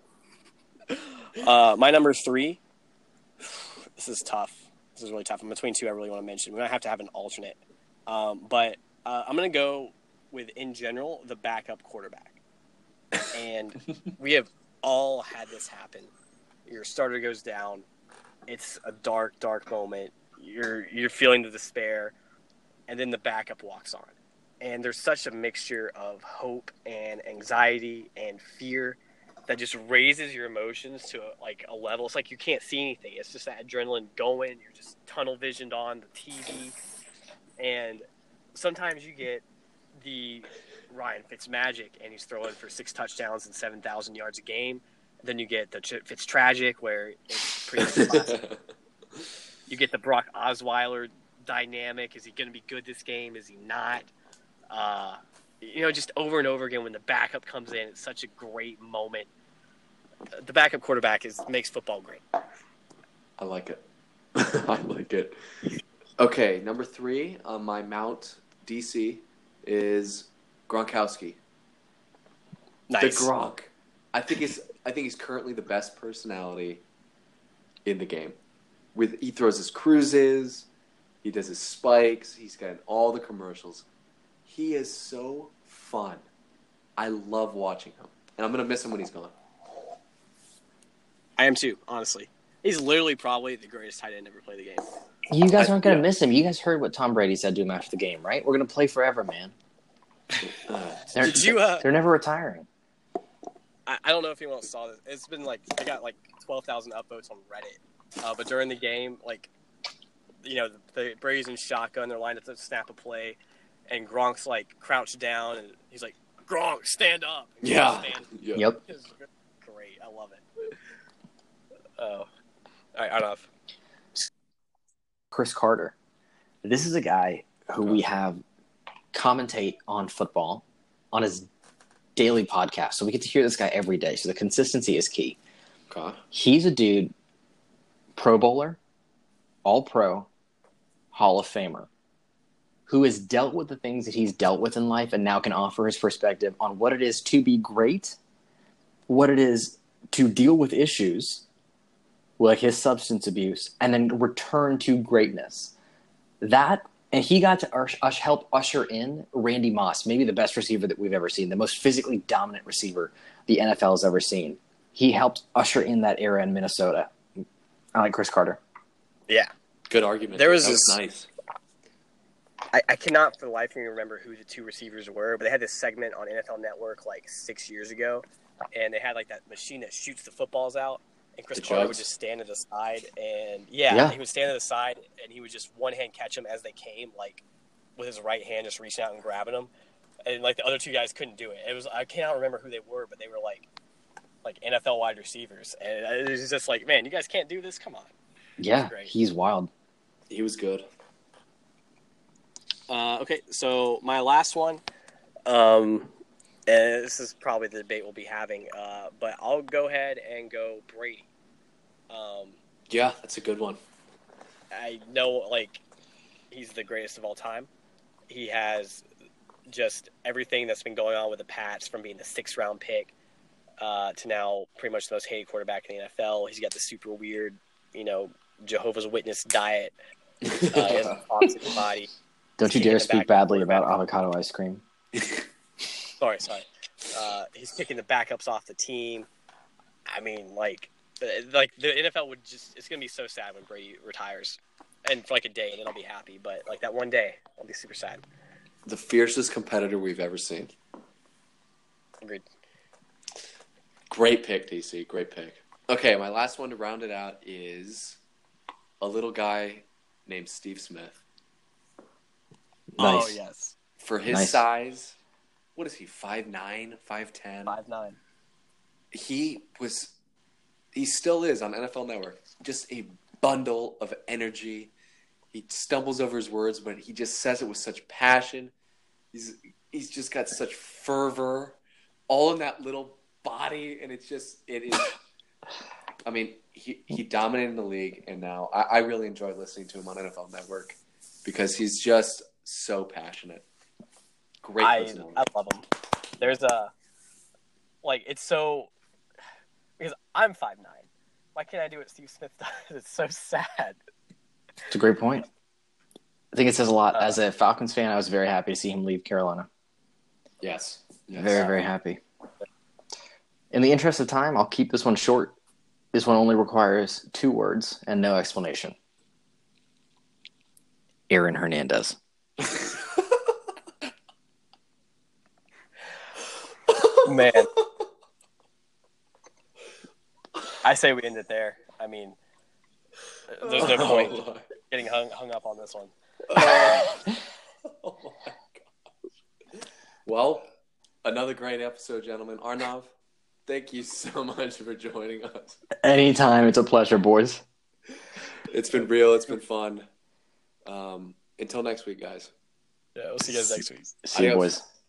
uh, my number three. This is tough. This is really tough. I'm between two I really want to mention. We might have to have an alternate. Um, but uh, I'm going to go with, in general, the backup quarterback. And we have all had this happen. Your starter goes down. It's a dark, dark moment. You're you're feeling the despair. And then the backup walks on. And there's such a mixture of hope and anxiety and fear that just raises your emotions to a, like a level. It's like you can't see anything. It's just that adrenaline going. You're just tunnel visioned on the T V. And sometimes you get the Ryan Fitzmagic, and he's throwing for six touchdowns and seven thousand yards a game. Then you get the Fitztragic, where it's pretty classic. You get the Brock Osweiler dynamic. Is he going to be good this game? Is he not? Uh, you know, just over and over again when the backup comes in, it's such a great moment. The backup quarterback is makes football great. I like it. I like it. Okay, number three on my Mount D C is Gronkowski. Nice. The Gronk. I think he's I think he's currently the best personality in the game. With he throws his cruises, he does his spikes, he's got all the commercials. He is so fun. I love watching him. And I'm gonna miss him when he's gone. I am too, honestly. He's literally probably the greatest tight end ever play the game. You guys aren't going to yeah. miss him. You guys heard what Tom Brady said to him after the game, right? We're going to play forever, man. Uh, They're, Did you, uh, they're never retiring. I, I don't know if anyone else saw this. It's been like, I got like twelve thousand upvotes on Reddit. Uh, but during the game, like, you know, the, the Brady's in shotgun, they're lined up to snap a play, and Gronk's like crouched down, and he's like, Gronk, stand up. And yeah. Stand. yeah. Yep. It's great. I love it. Oh. All right, enough. Chris Carter. This is a guy who we have commentate on football on his daily podcast. So we get to hear this guy every day. So the consistency is key. Okay. He's a dude, Pro Bowler, All-Pro, Hall of Famer, who has dealt with the things that he's dealt with in life and now can offer his perspective on what it is to be great, what it is to deal with issues like his substance abuse, and then return to greatness. That, and he got to ush, ush, help usher in Randy Moss, maybe the best receiver that we've ever seen, the most physically dominant receiver the N F L has ever seen. He helped usher in that era in Minnesota. I like Chris Carter. Yeah. Good argument. There was that this- was nice. I, I cannot for the life of me remember who the two receivers were, but they had this segment on N F L Network like six years ago, and they had like that machine that shoots the footballs out, and Chris The Carter jugs? would just stand to the side, and yeah, Yeah. he would stand to the side, and he would just one hand catch them as they came, like with his right hand just reaching out and grabbing them, and like the other two guys couldn't do it. It was I cannot remember who they were, but they were like like N F L wide receivers, and it was just like, man, you guys can't do this. Come on. Yeah, great. he's wild. He was good. Uh, okay, so my last one, um, and this is probably the debate we'll be having, uh, but I'll go ahead and go Brady. Um, Yeah, that's a good one. I know, like, he's the greatest of all time. He has just everything that's been going on with the Pats, from being the sixth round pick uh, to now pretty much the most hated quarterback in the N F L. He's got the super weird, you know, Jehovah's Witness diet. Uh, he has a toxic body. Don't you Kicking dare the speak back badly quarterback. about avocado ice cream. Sorry, sorry. Uh, he's kicking the backups off the team. I mean, like, uh, like the N F L would just, it's going to be so sad when Brady retires. And for like a day, and then I'll be happy. But like that one day, I'll be super sad. The fiercest competitor we've ever seen. Agreed. Great pick, D C. Great pick. Okay, my last one to round it out is a little guy named Steve Smith. Nice. Oh, yes. For his Nice. size, what is he, five nine, five ten? five nine. He was, he still is on N F L Network, just a bundle of energy. He stumbles over his words, but he just says it with such passion. He's he's just got such fervor, all in that little body, and it's just it is. I mean, he he dominated the league, and now I, I really enjoy listening to him on N F L Network because he's just so passionate. Great I, personality. I love him. There's a, like, it's so, because I'm five nine. Why can't I do what Steve Smith does? It's so sad. It's a great point. I think it says a lot. As a Falcons fan, I was very happy to see him leave Carolina. Yes. yes. Very, very happy. In the interest of time, I'll keep this one short. This one only requires two words and no explanation. Aaron Hernandez. Man. I say we end it there. I mean, there's no point Oh, getting hung, hung up on this one. oh my gosh. Well, another great episode, gentlemen. Arnav, thank you so much for joining us. Anytime. It's a pleasure, boys. It's been real. It's been fun. Um, until next week, guys. Yeah, we'll see you guys next week. See you, Adios. boys.